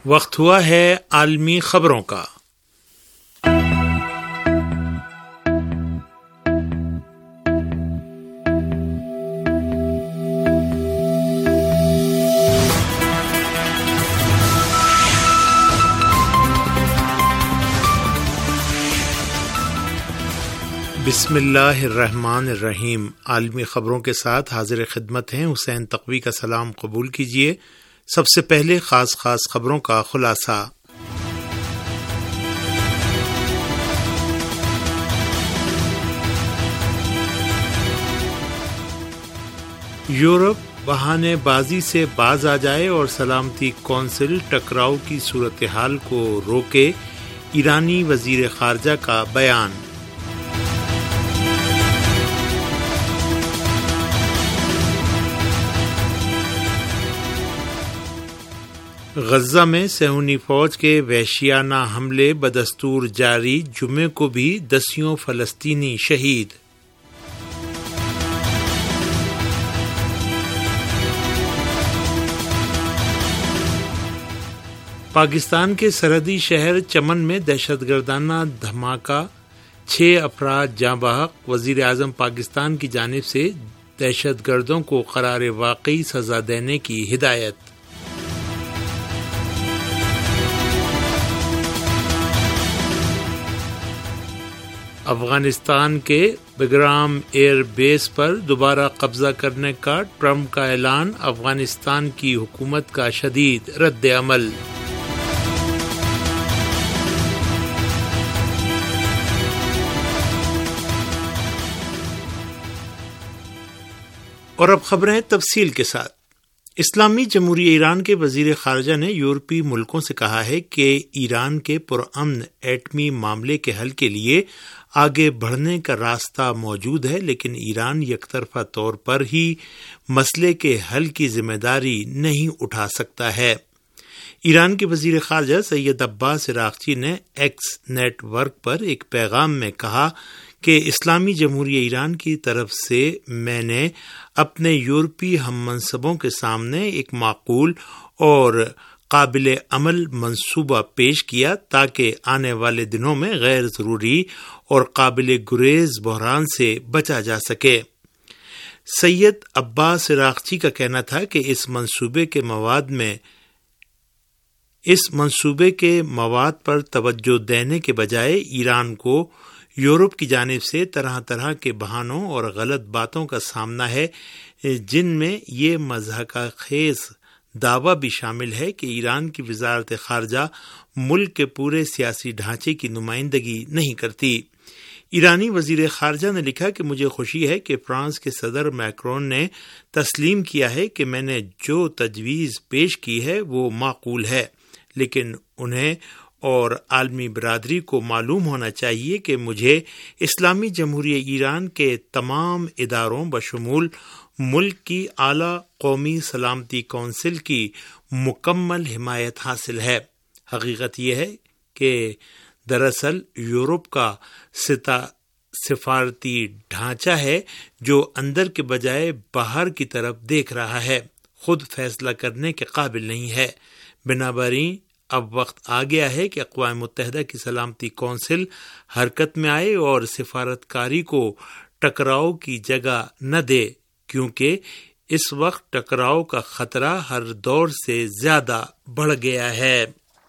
وقت ہوا ہے عالمی خبروں کا۔ بسم اللہ الرحمن الرحیم۔ عالمی خبروں کے ساتھ حاضر خدمت ہیں حسین تقوی کا سلام قبول کیجیے۔ سب سے پہلے خاص خاص خبروں کا خلاصہ۔ یورپ بہانے بازی سے باز آ جائے اور سلامتی کونسل ٹکراؤ کی صورتحال کو روکے، ایرانی وزیر خارجہ کا بیان۔ غزہ میں صہیونی فوج کے وحشیانہ حملے بدستور جاری، جمعے کو بھی دسیوں فلسطینی شہید۔ پاکستان کے سرحدی شہر چمن میں دہشت گردانہ دھماکہ، چھ افراد جاں بحق، وزیر اعظم پاکستان کی جانب سے دہشت گردوں کو قرار واقعی سزا دینے کی ہدایت۔ افغانستان کے بگرام ایئر بیس پر دوبارہ قبضہ کرنے کا ٹرمپ کا اعلان، افغانستان کی حکومت کا شدید رد عمل۔ اور اب خبریں تفصیل کے ساتھ۔ اسلامی جمہوریہ ایران کے وزیر خارجہ نے یورپی ملکوں سے کہا ہے کہ ایران کے پرامن ایٹمی معاملے کے حل کے لیے آگے بڑھنے کا راستہ موجود ہے، لیکن ایران یک طرفہ طور پر ہی مسئلے کے حل کی ذمہ داری نہیں اٹھا سکتا ہے۔ ایران کے وزیر خارجہ سید عباس عراقچی نے ایکس نیٹ ورک پر ایک پیغام میں کہا کہ اسلامی جمہوریہ ایران کی طرف سے میں نے اپنے یورپی ہم منصبوں کے سامنے ایک معقول اور قابل عمل منصوبہ پیش کیا تاکہ آنے والے دنوں میں غیر ضروری اور قابل گریز بحران سے بچا جا سکے۔ سید عباس عراقچی کا کہنا تھا کہ اس منصوبے کے مواد میں اس منصوبے کے مواد پر توجہ دینے کے بجائے ایران کو یورپ کی جانب سے طرح طرح کے بہانوں اور غلط باتوں کا سامنا ہے، جن میں یہ مضحکہ خیز دعویٰ بھی شامل ہے کہ ایران کی وزارت خارجہ ملک کے پورے سیاسی ڈھانچے کی نمائندگی نہیں کرتی۔ ایرانی وزیر خارجہ نے لکھا کہ مجھے خوشی ہے کہ فرانس کے صدر میکرون نے تسلیم کیا ہے کہ میں نے جو تجویز پیش کی ہے وہ معقول ہے، لیکن انہیں اور عالمی برادری کو معلوم ہونا چاہیے کہ مجھے اسلامی جمہوریہ ایران کے تمام اداروں بشمول ملک کی اعلیٰ قومی سلامتی کونسل کی مکمل حمایت حاصل ہے۔ حقیقت یہ ہے کہ دراصل یورپ کا ستا سفارتی ڈھانچہ ہے جو اندر کے بجائے باہر کی طرف دیکھ رہا ہے، خود فیصلہ کرنے کے قابل نہیں ہے۔ بنابراین اب وقت آ گیا ہے کہ اقوام متحدہ کی سلامتی کونسل حرکت میں آئے اور سفارتکاری کو ٹکراؤ کی جگہ نہ دے، کیونکہ اس وقت ٹکراؤ کا خطرہ ہر دور سے زیادہ بڑھ گیا ہے۔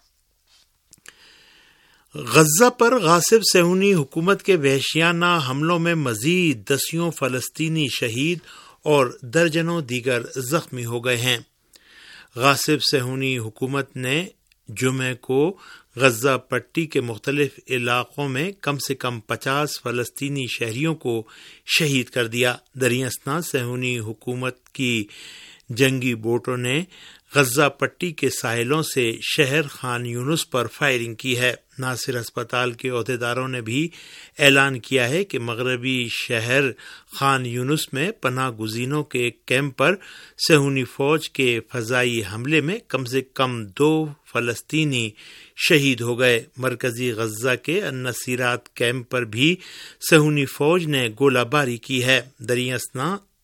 غزہ پر غاصب صہیونی حکومت کے وحشیانہ حملوں میں مزید دسیوں فلسطینی شہید اور درجنوں دیگر زخمی ہو گئے ہیں۔ غاصب صہیونی حکومت نے جمعے کو غزہ پٹی کے مختلف علاقوں میں کم سے کم پچاس فلسطینی شہریوں کو شہید کر دیا۔ دریں اثنا صہیونی حکومت کی جنگی بوٹوں نے غزہ پٹی کے ساحلوں سے شہر خان یونس پر فائرنگ کی ہے۔ ناصر ہسپتال کے عہدیداروں نے بھی اعلان کیا ہے کہ مغربی شہر خان یونس میں پناہ گزینوں کے ایک کیمپ پر صہیونی فوج کے فضائی حملے میں کم سے کم دو فلسطینی شہید ہو گئے۔ مرکزی غزہ کے النصیرات کیمپ پر بھی صہیونی فوج نے گولہ باری کی ہے۔ دریں اثنا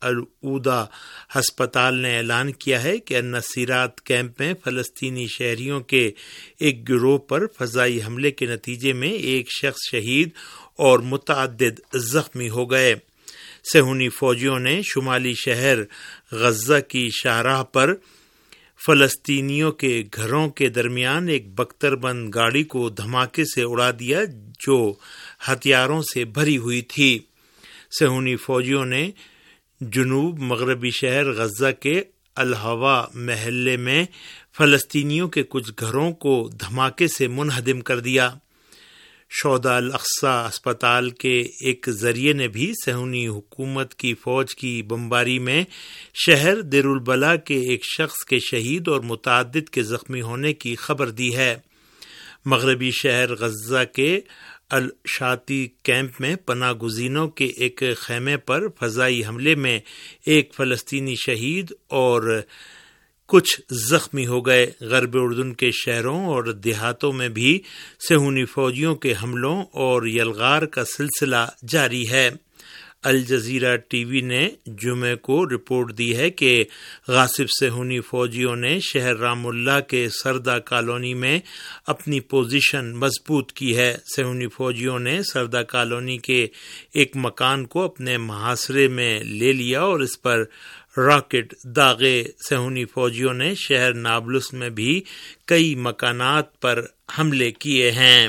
العودہ ہسپتال نے اعلان کیا ہے کہ النصیرات کیمپ میں فلسطینی شہریوں کے ایک گروہ پر فضائی حملے کے نتیجے میں ایک شخص شہید اور متعدد زخمی ہو گئے۔ صہیونی فوجیوں نے شمالی شہر غزہ کی شاہراہ پر فلسطینیوں کے گھروں کے درمیان ایک بختر بند گاڑی کو دھماکے سے اڑا دیا جو ہتھیاروں سے بھری ہوئی تھی۔ صہیونی فوجیوں نے جنوب مغربی شہر غزہ کے الہوا محلے میں فلسطینیوں کے کچھ گھروں کو دھماکے سے منہدم کر دیا۔ شہداء الاقصی اسپتال کے ایک ذریعے نے بھی صہیونی حکومت کی فوج کی بمباری میں شہر دیر البلا کے ایک شخص کے شہید اور متعدد کے زخمی ہونے کی خبر دی ہے۔ مغربی شہر غزہ کے الشاطی کیمپ میں پناہ گزینوں کے ایک خیمے پر فضائی حملے میں ایک فلسطینی شہید اور کچھ زخمی ہو گئے۔ غرب اردن کے شہروں اور دیہاتوں میں بھی صہیونی فوجیوں کے حملوں اور یلغار کا سلسلہ جاری ہے۔ الجزیرہ ٹی وی نے جمعے کو رپورٹ دی ہے کہ غاصب صہیونی فوجیوں نے شہر رام اللہ کے سردہ کالونی میں اپنی پوزیشن مضبوط کی ہے۔ صہیونی فوجیوں نے سردہ کالونی کے ایک مکان کو اپنے محاصرے میں لے لیا اور اس پر راکٹ داغے۔ صہیونی فوجیوں نے شہر نابلس میں بھی کئی مکانات پر حملے کیے ہیں۔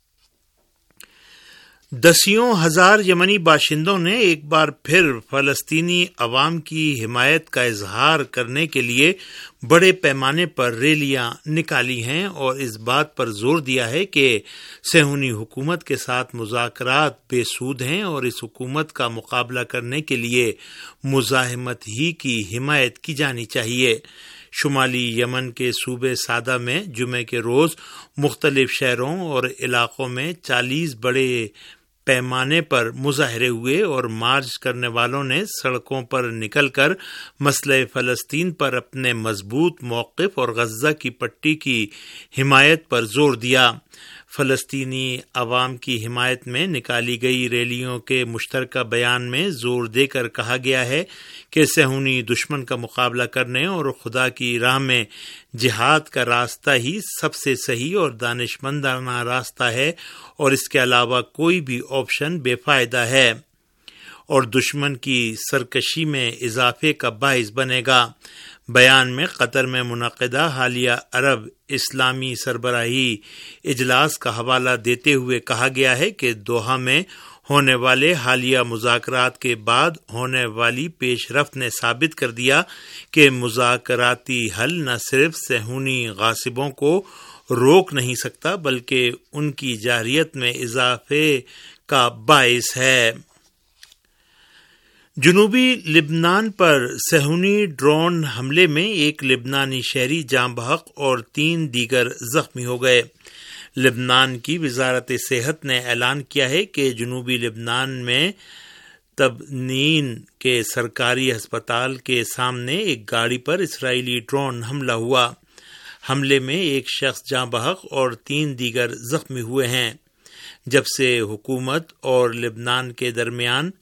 دسیوں ہزار یمنی باشندوں نے ایک بار پھر فلسطینی عوام کی حمایت کا اظہار کرنے کے لیے بڑے پیمانے پر ریلیاں نکالی ہیں اور اس بات پر زور دیا ہے کہ صہیونی حکومت کے ساتھ مذاکرات بے سود ہیں اور اس حکومت کا مقابلہ کرنے کے لیے مزاحمت ہی کی حمایت کی جانی چاہیے۔ شمالی یمن کے صوبے سادہ میں جمعے کے روز مختلف شہروں اور علاقوں میں چالیس بڑے پیمانے پر مظاہرے ہوئے اور مارچ کرنے والوں نے سڑکوں پر نکل کر مسئلہ فلسطین پر اپنے مضبوط موقف اور غزہ کی پٹی کی حمایت پر زور دیا۔ فلسطینی عوام کی حمایت میں نکالی گئی ریلیوں کے مشترکہ بیان میں زور دے کر کہا گیا ہے کہ صہیونی دشمن کا مقابلہ کرنے اور خدا کی راہ میں جہاد کا راستہ ہی سب سے صحیح اور دانش مندانہ راستہ ہے اور اس کے علاوہ کوئی بھی آپشن بے فائدہ ہے اور دشمن کی سرکشی میں اضافے کا باعث بنے گا۔ بیان میں قطر میں منعقدہ حالیہ عرب اسلامی سربراہی اجلاس کا حوالہ دیتے ہوئے کہا گیا ہے کہ دوحہ میں ہونے والے حالیہ مذاکرات کے بعد ہونے والی پیش رفت نے ثابت کر دیا کہ مذاکراتی حل نہ صرف صہیونی غاصبوں کو روک نہیں سکتا بلکہ ان کی جارحیت میں اضافے کا باعث ہے۔ جنوبی لبنان پر صہیونی ڈرون حملے میں ایک لبنانی شہری جاں بحق اور تین دیگر زخمی ہو گئے۔ لبنان کی وزارت صحت نے اعلان کیا ہے کہ جنوبی لبنان میں تبنین کے سرکاری ہسپتال کے سامنے ایک گاڑی پر اسرائیلی ڈرون حملہ ہوا۔ حملے میں ایک شخص جاں بحق اور تین دیگر زخمی ہوئے ہیں۔ جب سے حکومت اور لبنان کے درمیان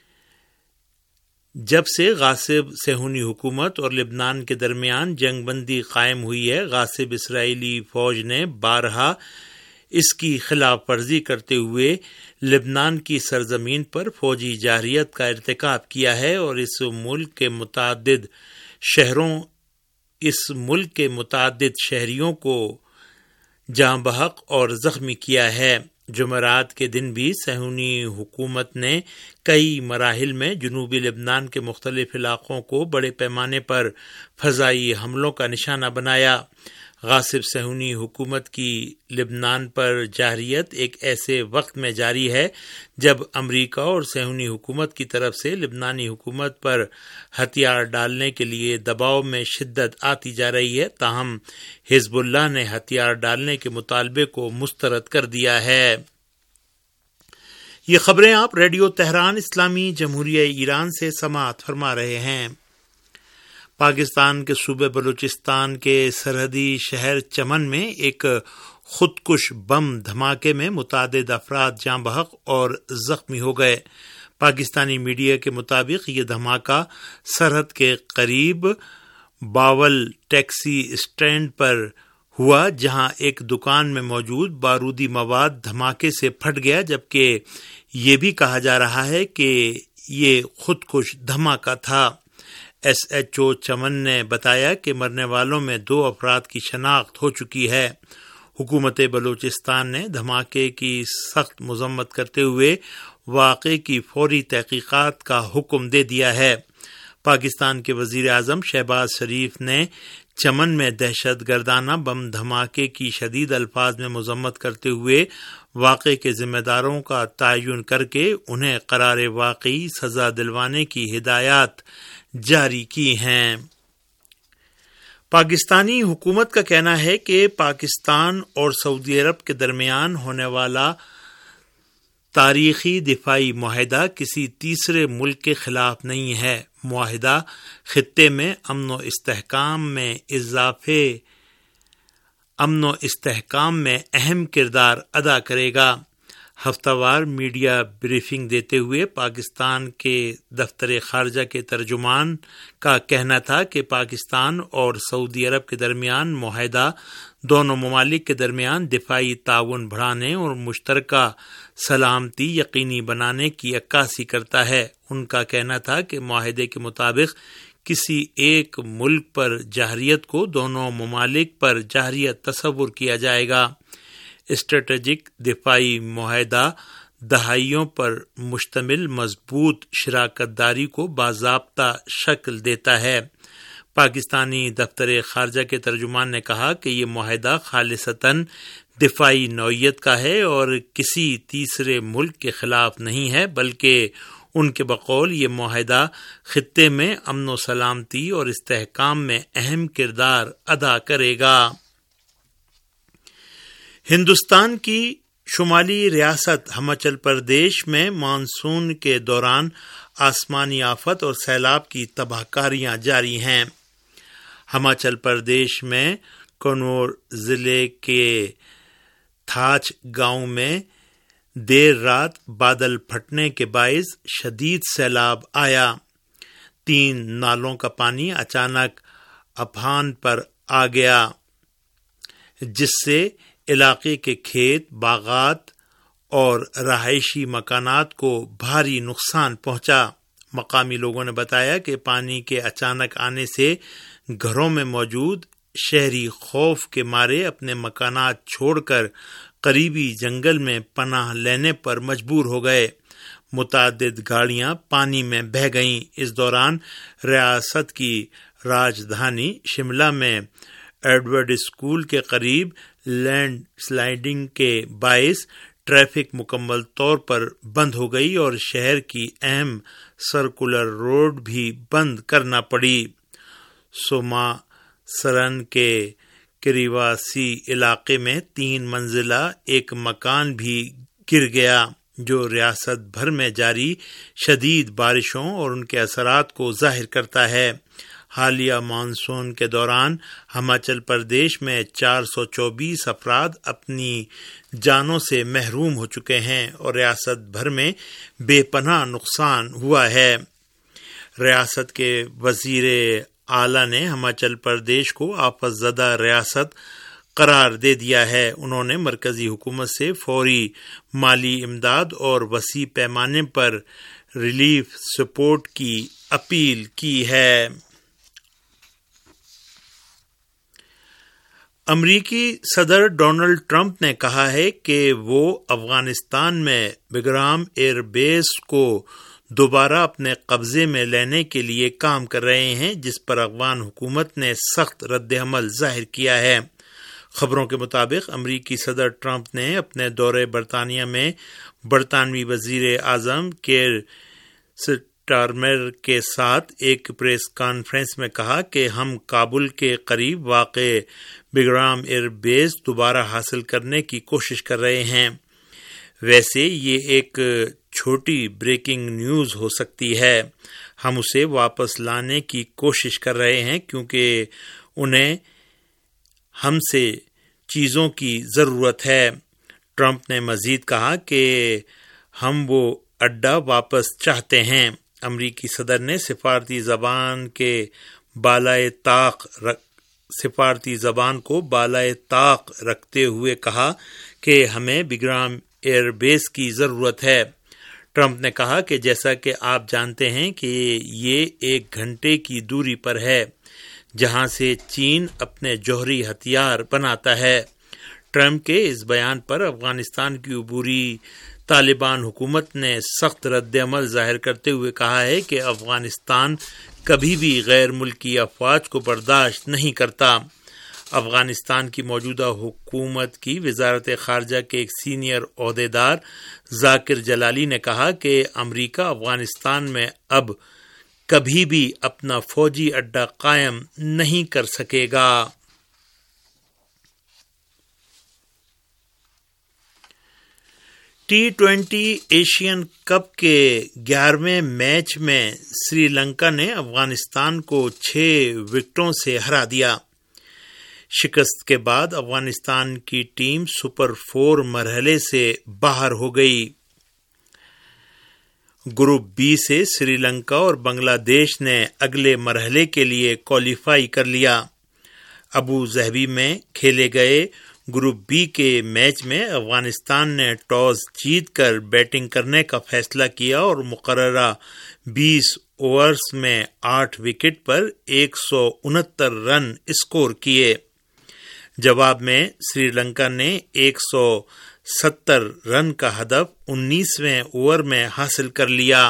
جب سے غاصب صہیونی حکومت اور لبنان کے درمیان جنگ بندی قائم ہوئی ہے، غاصب اسرائیلی فوج نے بارہا اس کی خلاف ورزی کرتے ہوئے لبنان کی سرزمین پر فوجی جارحیت کا ارتکاب کیا ہے اور اس ملک کے متعدد شہروں اس ملک کے متعدد شہریوں کو جاں بحق اور زخمی کیا ہے۔ جمعرات کے دن بھی صہیونی حکومت نے کئی مراحل میں جنوبی لبنان کے مختلف علاقوں کو بڑے پیمانے پر فضائی حملوں کا نشانہ بنایا۔ غاصب صہیونی حکومت کی لبنان پر جارحیت ایک ایسے وقت میں جاری ہے جب امریکہ اور صہیونی حکومت کی طرف سے لبنانی حکومت پر ہتھیار ڈالنے کے لیے دباؤ میں شدت آتی جا رہی ہے، تاہم حزب اللہ نے ہتھیار ڈالنے کے مطالبے کو مسترد کر دیا ہے۔ یہ خبریں آپ ریڈیو تہران اسلامی جمہوریہ ایران سے سماعت فرما رہے ہیں۔ پاکستان کے صوبے بلوچستان کے سرحدی شہر چمن میں ایک خودکش بم دھماکے میں متعدد افراد جاں بحق اور زخمی ہو گئے۔ پاکستانی میڈیا کے مطابق یہ دھماکہ سرحد کے قریب باول ٹیکسی اسٹینڈ پر ہوا، جہاں ایک دکان میں موجود بارودی مواد دھماکے سے پھٹ گیا، جبکہ یہ بھی کہا جا رہا ہے کہ یہ خود کش دھماکہ تھا۔ ایس ایچ او چمن نے بتایا کہ مرنے والوں میں دو افراد کی شناخت ہو چکی ہے۔ حکومت بلوچستان نے دھماکے کی سخت مذمت کرتے ہوئے واقعے کی فوری تحقیقات کا حکم دے دیا ہے۔ پاکستان کے وزیر اعظم شہباز شریف نے چمن میں دہشت گردانہ بم دھماکے کی شدید الفاظ میں مذمت کرتے ہوئے واقعے کے ذمہ داروں کا تعین کر کے انہیں قرار واقعی سزا دلوانے کی ہدایات جاری کی ہیں۔ پاکستانی حکومت کا کہنا ہے کہ پاکستان اور سعودی عرب کے درمیان ہونے والا تاریخی دفاعی معاہدہ کسی تیسرے ملک کے خلاف نہیں ہے۔ معاہدہ خطے میں امن و استحکام میں اضافے امن و استحکام میں اہم کردار ادا کرے گا۔ ہفتہ وار میڈیا بریفنگ دیتے ہوئے پاکستان کے دفتر خارجہ کے ترجمان کا کہنا تھا کہ پاکستان اور سعودی عرب کے درمیان معاہدہ دونوں ممالک کے درمیان دفاعی تعاون بڑھانے اور مشترکہ سلامتی یقینی بنانے کی عکاسی کرتا ہے۔ ان کا کہنا تھا کہ معاہدے کے مطابق کسی ایک ملک پر جارحیت کو دونوں ممالک پر جارحیت تصور کیا جائے گا۔ اسٹریٹجک دفاعی معاہدہ دہائیوں پر مشتمل مضبوط شراکت داری کو باضابطہ شکل دیتا ہے۔ پاکستانی دفتر خارجہ کے ترجمان نے کہا کہ یہ معاہدہ خالصتاً دفاعی نوعیت کا ہے اور کسی تیسرے ملک کے خلاف نہیں ہے، بلکہ ان کے بقول یہ معاہدہ خطے میں امن و سلامتی اور استحکام میں اہم کردار ادا کرے گا۔ ہندوستان کی شمالی ریاست ہماچل پردیش میں مانسون کے دوران آسمانی آفت اور سیلاب کی تباہ کاریاں جاری ہیں۔ ہماچل پردیش میں کنور ضلع کے تھاچ گاؤں میں دیر رات بادل پھٹنے کے باعث شدید سیلاب آیا۔ تین نالوں کا پانی اچانک افہان پر آ گیا، جس سے علاقے کے کھیت، باغات اور رہائشی مکانات کو بھاری نقصان پہنچا۔ مقامی لوگوں نے بتایا کہ پانی کے اچانک آنے سے گھروں میں موجود شہری خوف کے مارے اپنے مکانات چھوڑ کر قریبی جنگل میں پناہ لینے پر مجبور ہو گئے۔ متعدد گاڑیاں پانی میں بہہ گئیں۔ اس دوران ریاست کی راجدھانی شملہ میں ایڈورڈ اسکول کے قریب لینڈ سلائیڈنگ کے باعث ٹریفک مکمل طور پر بند ہو گئی اور شہر کی اہم سرکولر روڈ بھی بند کرنا پڑی۔ سوما سرن کے کریواسی علاقے میں تین منزلہ ایک مکان بھی گر گیا، جو ریاست بھر میں جاری شدید بارشوں اور ان کے اثرات کو ظاہر کرتا ہے۔ حالیہ مانسون کے دوران ہماچل پردیش میں چار سو چوبیس افراد اپنی جانوں سے محروم ہو چکے ہیں اور ریاست بھر میں بے پناہ نقصان ہوا ہے۔ ریاست کے وزیر اعلیٰ نے ہماچل پردیش کو آفت زدہ ریاست قرار دے دیا ہے۔ انہوں نے مرکزی حکومت سے فوری مالی امداد اور وسیع پیمانے پر ریلیف سپورٹ کی اپیل کی ہے۔ امریکی صدر ڈونلڈ ٹرمپ نے کہا ہے کہ وہ افغانستان میں بگرام ایئر بیس کو دوبارہ اپنے قبضے میں لینے کے لیے کام کر رہے ہیں، جس پر افغان حکومت نے سخت رد عمل ظاہر کیا ہے۔ خبروں کے مطابق امریکی صدر ٹرمپ نے اپنے دورے برطانیہ میں برطانوی وزیر اعظم کیئر سٹارمر کے ساتھ ایک پریس کانفرنس میں کہا کہ ہم کابل کے قریب واقع بگرام ایئر بیس دوبارہ حاصل کرنے کی کوشش کر رہے ہیں۔ ویسے یہ ایک چھوٹی بریکنگ نیوز ہو سکتی ہے۔ ہم اسے واپس لانے کی کوشش کر رہے ہیں کیونکہ انہیں ہم سے چیزوں کی ضرورت ہے۔ ٹرمپ نے مزید کہا کہ ہم وہ اڈا واپس چاہتے ہیں۔ امریکی صدر نے سفارتی زبان کے بالائے طاق رکھ سفارتی زبان کو بالائے طاق رکھتے ہوئے کہا کہ ہمیں بگرام ایئر بیس کی ضرورت ہے۔ ٹرمپ نے کہا کہ جیسا کہ آپ جانتے ہیں کہ یہ ایک گھنٹے کی دوری پر ہے جہاں سے چین اپنے جوہری ہتھیار بناتا ہے۔ ٹرمپ کے اس بیان پر افغانستان کی عبوری طالبان حکومت نے سخت رد عمل ظاہر کرتے ہوئے کہا ہے کہ افغانستان کبھی بھی غیر ملکی افواج کو برداشت نہیں کرتا۔ افغانستان کی موجودہ حکومت کی وزارت خارجہ کے ایک سینئر عہدیدار ذاکر جلالی نے کہا کہ امریکہ افغانستان میں اب کبھی بھی اپنا فوجی اڈا قائم نہیں کر سکے گا۔ ٹی ٹوینٹی ایشین کپ کے گیارہویں میچ میں سری لنکا نے افغانستان کو چھ وکٹوں سے ہرا دیا۔ شکست کے بعد افغانستان کی ٹیم سپر فور مرحلے سے باہر ہو گئی۔ گروپ بی سے سری لنکا اور بنگلہ دیش نے اگلے مرحلے کے لیے کوالیفائی کر لیا۔ ابو ظہبی میں کھیلے گئے گروپ بی کے میچ میں افغانستان نے ٹاس جیت کر بیٹنگ کرنے کا فیصلہ کیا اور مقررہ بیس اوورز میں آٹھ وکٹ پر ایک سو انہتر رن اسکور کیے۔ جواب میں سری لنکا نے ایک سو ستر رن کا ہدف انیسویں اوور میں حاصل کر لیا۔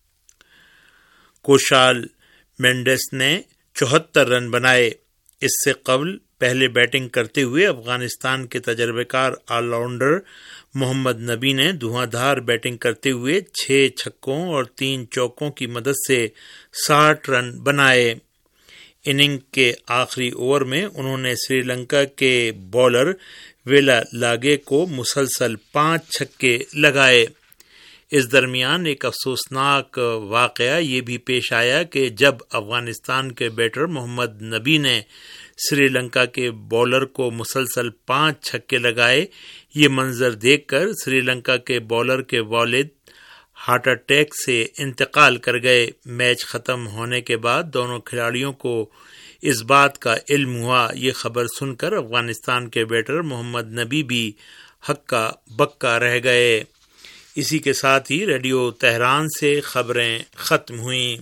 کوشال مینڈس نے چوہتر رن بنائے۔ اس سے قبل پہلے بیٹنگ کرتے ہوئے افغانستان کے تجربہ کار آل راؤنڈر محمد نبی نے دھواں دھار بیٹنگ کرتے ہوئے چھ چھکوں اور تین چوکوں کی مدد سے ساٹھ رن بنائے۔ اننگ کے آخری اوور میں انہوں نے سری لنکا کے بالر ویلا لاگے کو مسلسل پانچ چھکے لگائے۔ اس درمیان ایک افسوسناک واقعہ یہ بھی پیش آیا کہ جب افغانستان کے بیٹر محمد نبی نے سری لنکا کے بالر کو مسلسل پانچ چھکے لگائے، یہ منظر دیکھ کر سری لنکا کے بالر کے والد ہارٹ اٹیک سے انتقال کر گئے۔ میچ ختم ہونے کے بعد دونوں کھلاڑیوں کو اس بات کا علم ہوا۔ یہ خبر سن کر افغانستان کے بیٹر محمد نبی بھی ہکا بکا رہ گئے۔ اسی کے ساتھ ہی ریڈیو تہران سے خبریں ختم ہوئیں۔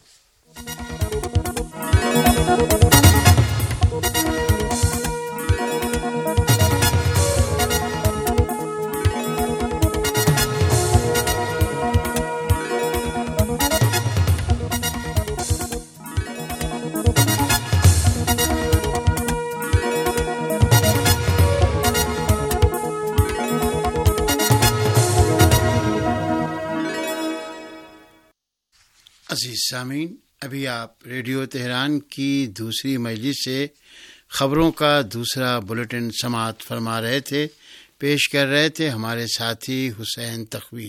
عزیز سامعین، ابھی آپ ریڈیو تہران کی دوسری مجلس سے خبروں کا دوسرا بلیٹن سماعت فرما رہے تھے۔ پیش کر رہے تھے ہمارے ساتھی حسین تقوی۔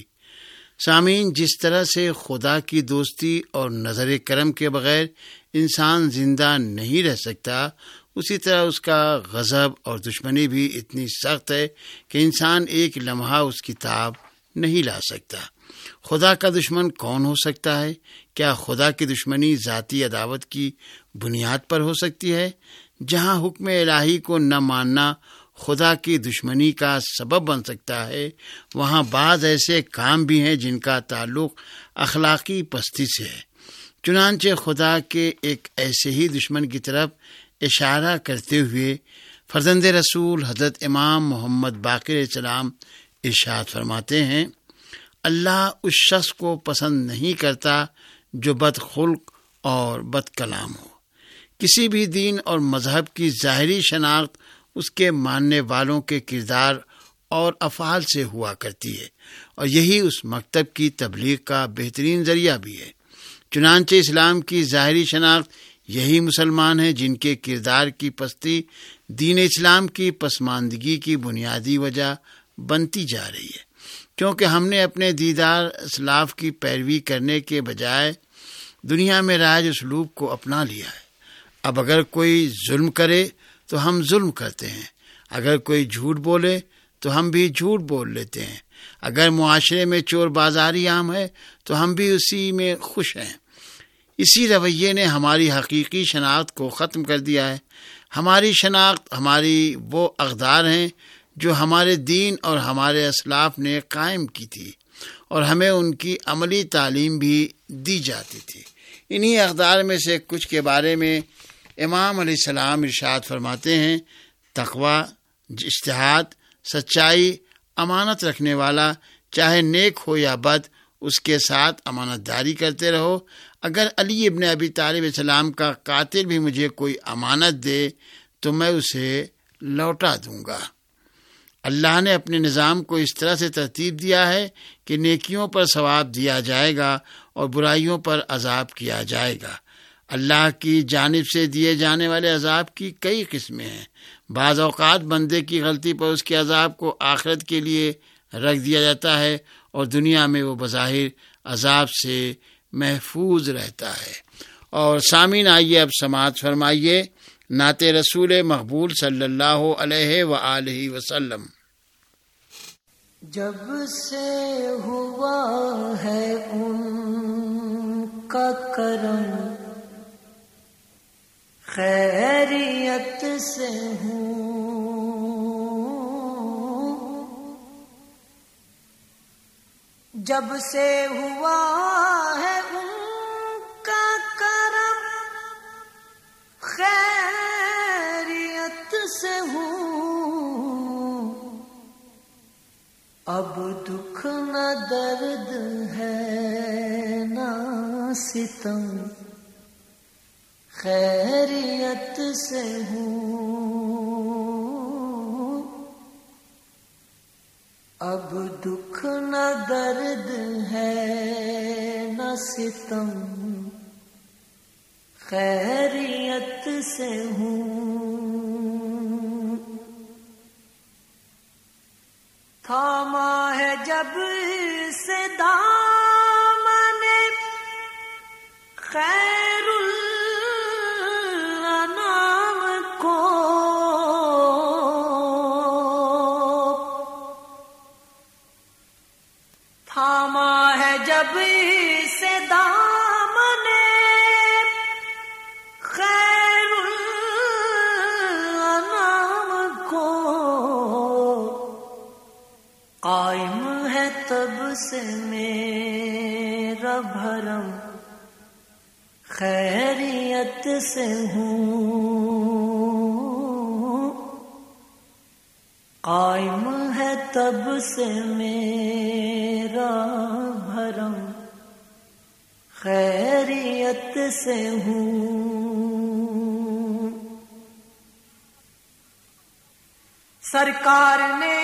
سامعین، جس طرح سے خدا کی دوستی اور نظر کرم کے بغیر انسان زندہ نہیں رہ سکتا، اسی طرح اس کا غضب اور دشمنی بھی اتنی سخت ہے کہ انسان ایک لمحہ اس کی تاب نہیں لا سکتا۔ خدا کا دشمن کون ہو سکتا ہے؟ کیا خدا کی دشمنی ذاتی عداوت کی بنیاد پر ہو سکتی ہے؟ جہاں حکم الہی کو نہ ماننا خدا کی دشمنی کا سبب بن سکتا ہے، وہاں بعض ایسے کام بھی ہیں جن کا تعلق اخلاقی پستی سے ہے۔ چنانچہ خدا کے ایک ایسے ہی دشمن کی طرف اشارہ کرتے ہوئے فرزند رسول حضرت امام محمد باقر علیہ السلام ارشاد فرماتے ہیں، اللہ اس شخص کو پسند نہیں کرتا جو بد خلق اور بد کلام ہو۔ کسی بھی دین اور مذہب کی ظاہری شناخت اس کے ماننے والوں کے کردار اور افعال سے ہوا کرتی ہے، اور یہی اس مکتب کی تبلیغ کا بہترین ذریعہ بھی ہے۔ چنانچہ اسلام کی ظاہری شناخت یہی مسلمان ہیں جن کے کردار کی پستی دین اسلام کی پسماندگی کی بنیادی وجہ بنتی جا رہی ہے، کیونکہ ہم نے اپنے دیدار اسلاف کی پیروی کرنے کے بجائے دنیا میں رائج اسلوب کو اپنا لیا ہے۔ اب اگر کوئی ظلم کرے تو ہم ظلم کرتے ہیں، اگر کوئی جھوٹ بولے تو ہم بھی جھوٹ بول لیتے ہیں، اگر معاشرے میں چور بازاری عام ہے تو ہم بھی اسی میں خوش ہیں۔ اسی رویے نے ہماری حقیقی شناخت کو ختم کر دیا ہے۔ ہماری شناخت ہماری وہ اقدار ہیں جو ہمارے دین اور ہمارے اسلاف نے قائم کی تھی، اور ہمیں ان کی عملی تعلیم بھی دی جاتی تھی۔ انہی اقدار میں سے کچھ کے بارے میں امام علیہ السلام ارشاد فرماتے ہیں: تقوی، اجتہاد، سچائی، امانت رکھنے والا، چاہے نیک ہو یا بد، اس کے ساتھ امانت داری کرتے رہو۔ اگر علی ابن ابی طالب السلام کا قاتل بھی مجھے کوئی امانت دے تو میں اسے لوٹا دوں گا۔ اللہ نے اپنے نظام کو اس طرح سے ترتیب دیا ہے کہ نیکیوں پر ثواب دیا جائے گا اور برائیوں پر عذاب کیا جائے گا۔ اللہ کی جانب سے دیے جانے والے عذاب کی کئی قسمیں ہیں۔ بعض اوقات بندے کی غلطی پر اس کے عذاب کو آخرت کے لیے رکھ دیا جاتا ہے اور دنیا میں وہ بظاہر عذاب سے محفوظ رہتا ہے۔ اور سامعین، آئیے اب سماعت فرمائیے نعت رسول مقبول صلی اللہ علیہ وآلہ وسلم۔ جب سے ہوا ہے ان کا کرم، خیریت سے ہوں، جب سے ہوا ہے ان کا کرم، خیریت سے ہوں، اب دکھ نہ درد ہے نہ ستم، خیریت سے ہوں، اب دکھ نہ درد ہے نہ ستم، خیریت سے ہوں۔ تھاما ہے جب سے دامن خیر الانام کو، تھاما ہے جب سے دامن خیر الانام کو، قائم ہے تب سے میرا بھرم، خیریت سے ہوں، قائم ہے تب سے میرا بھرم، خیریت سے ہوں۔ سرکار نے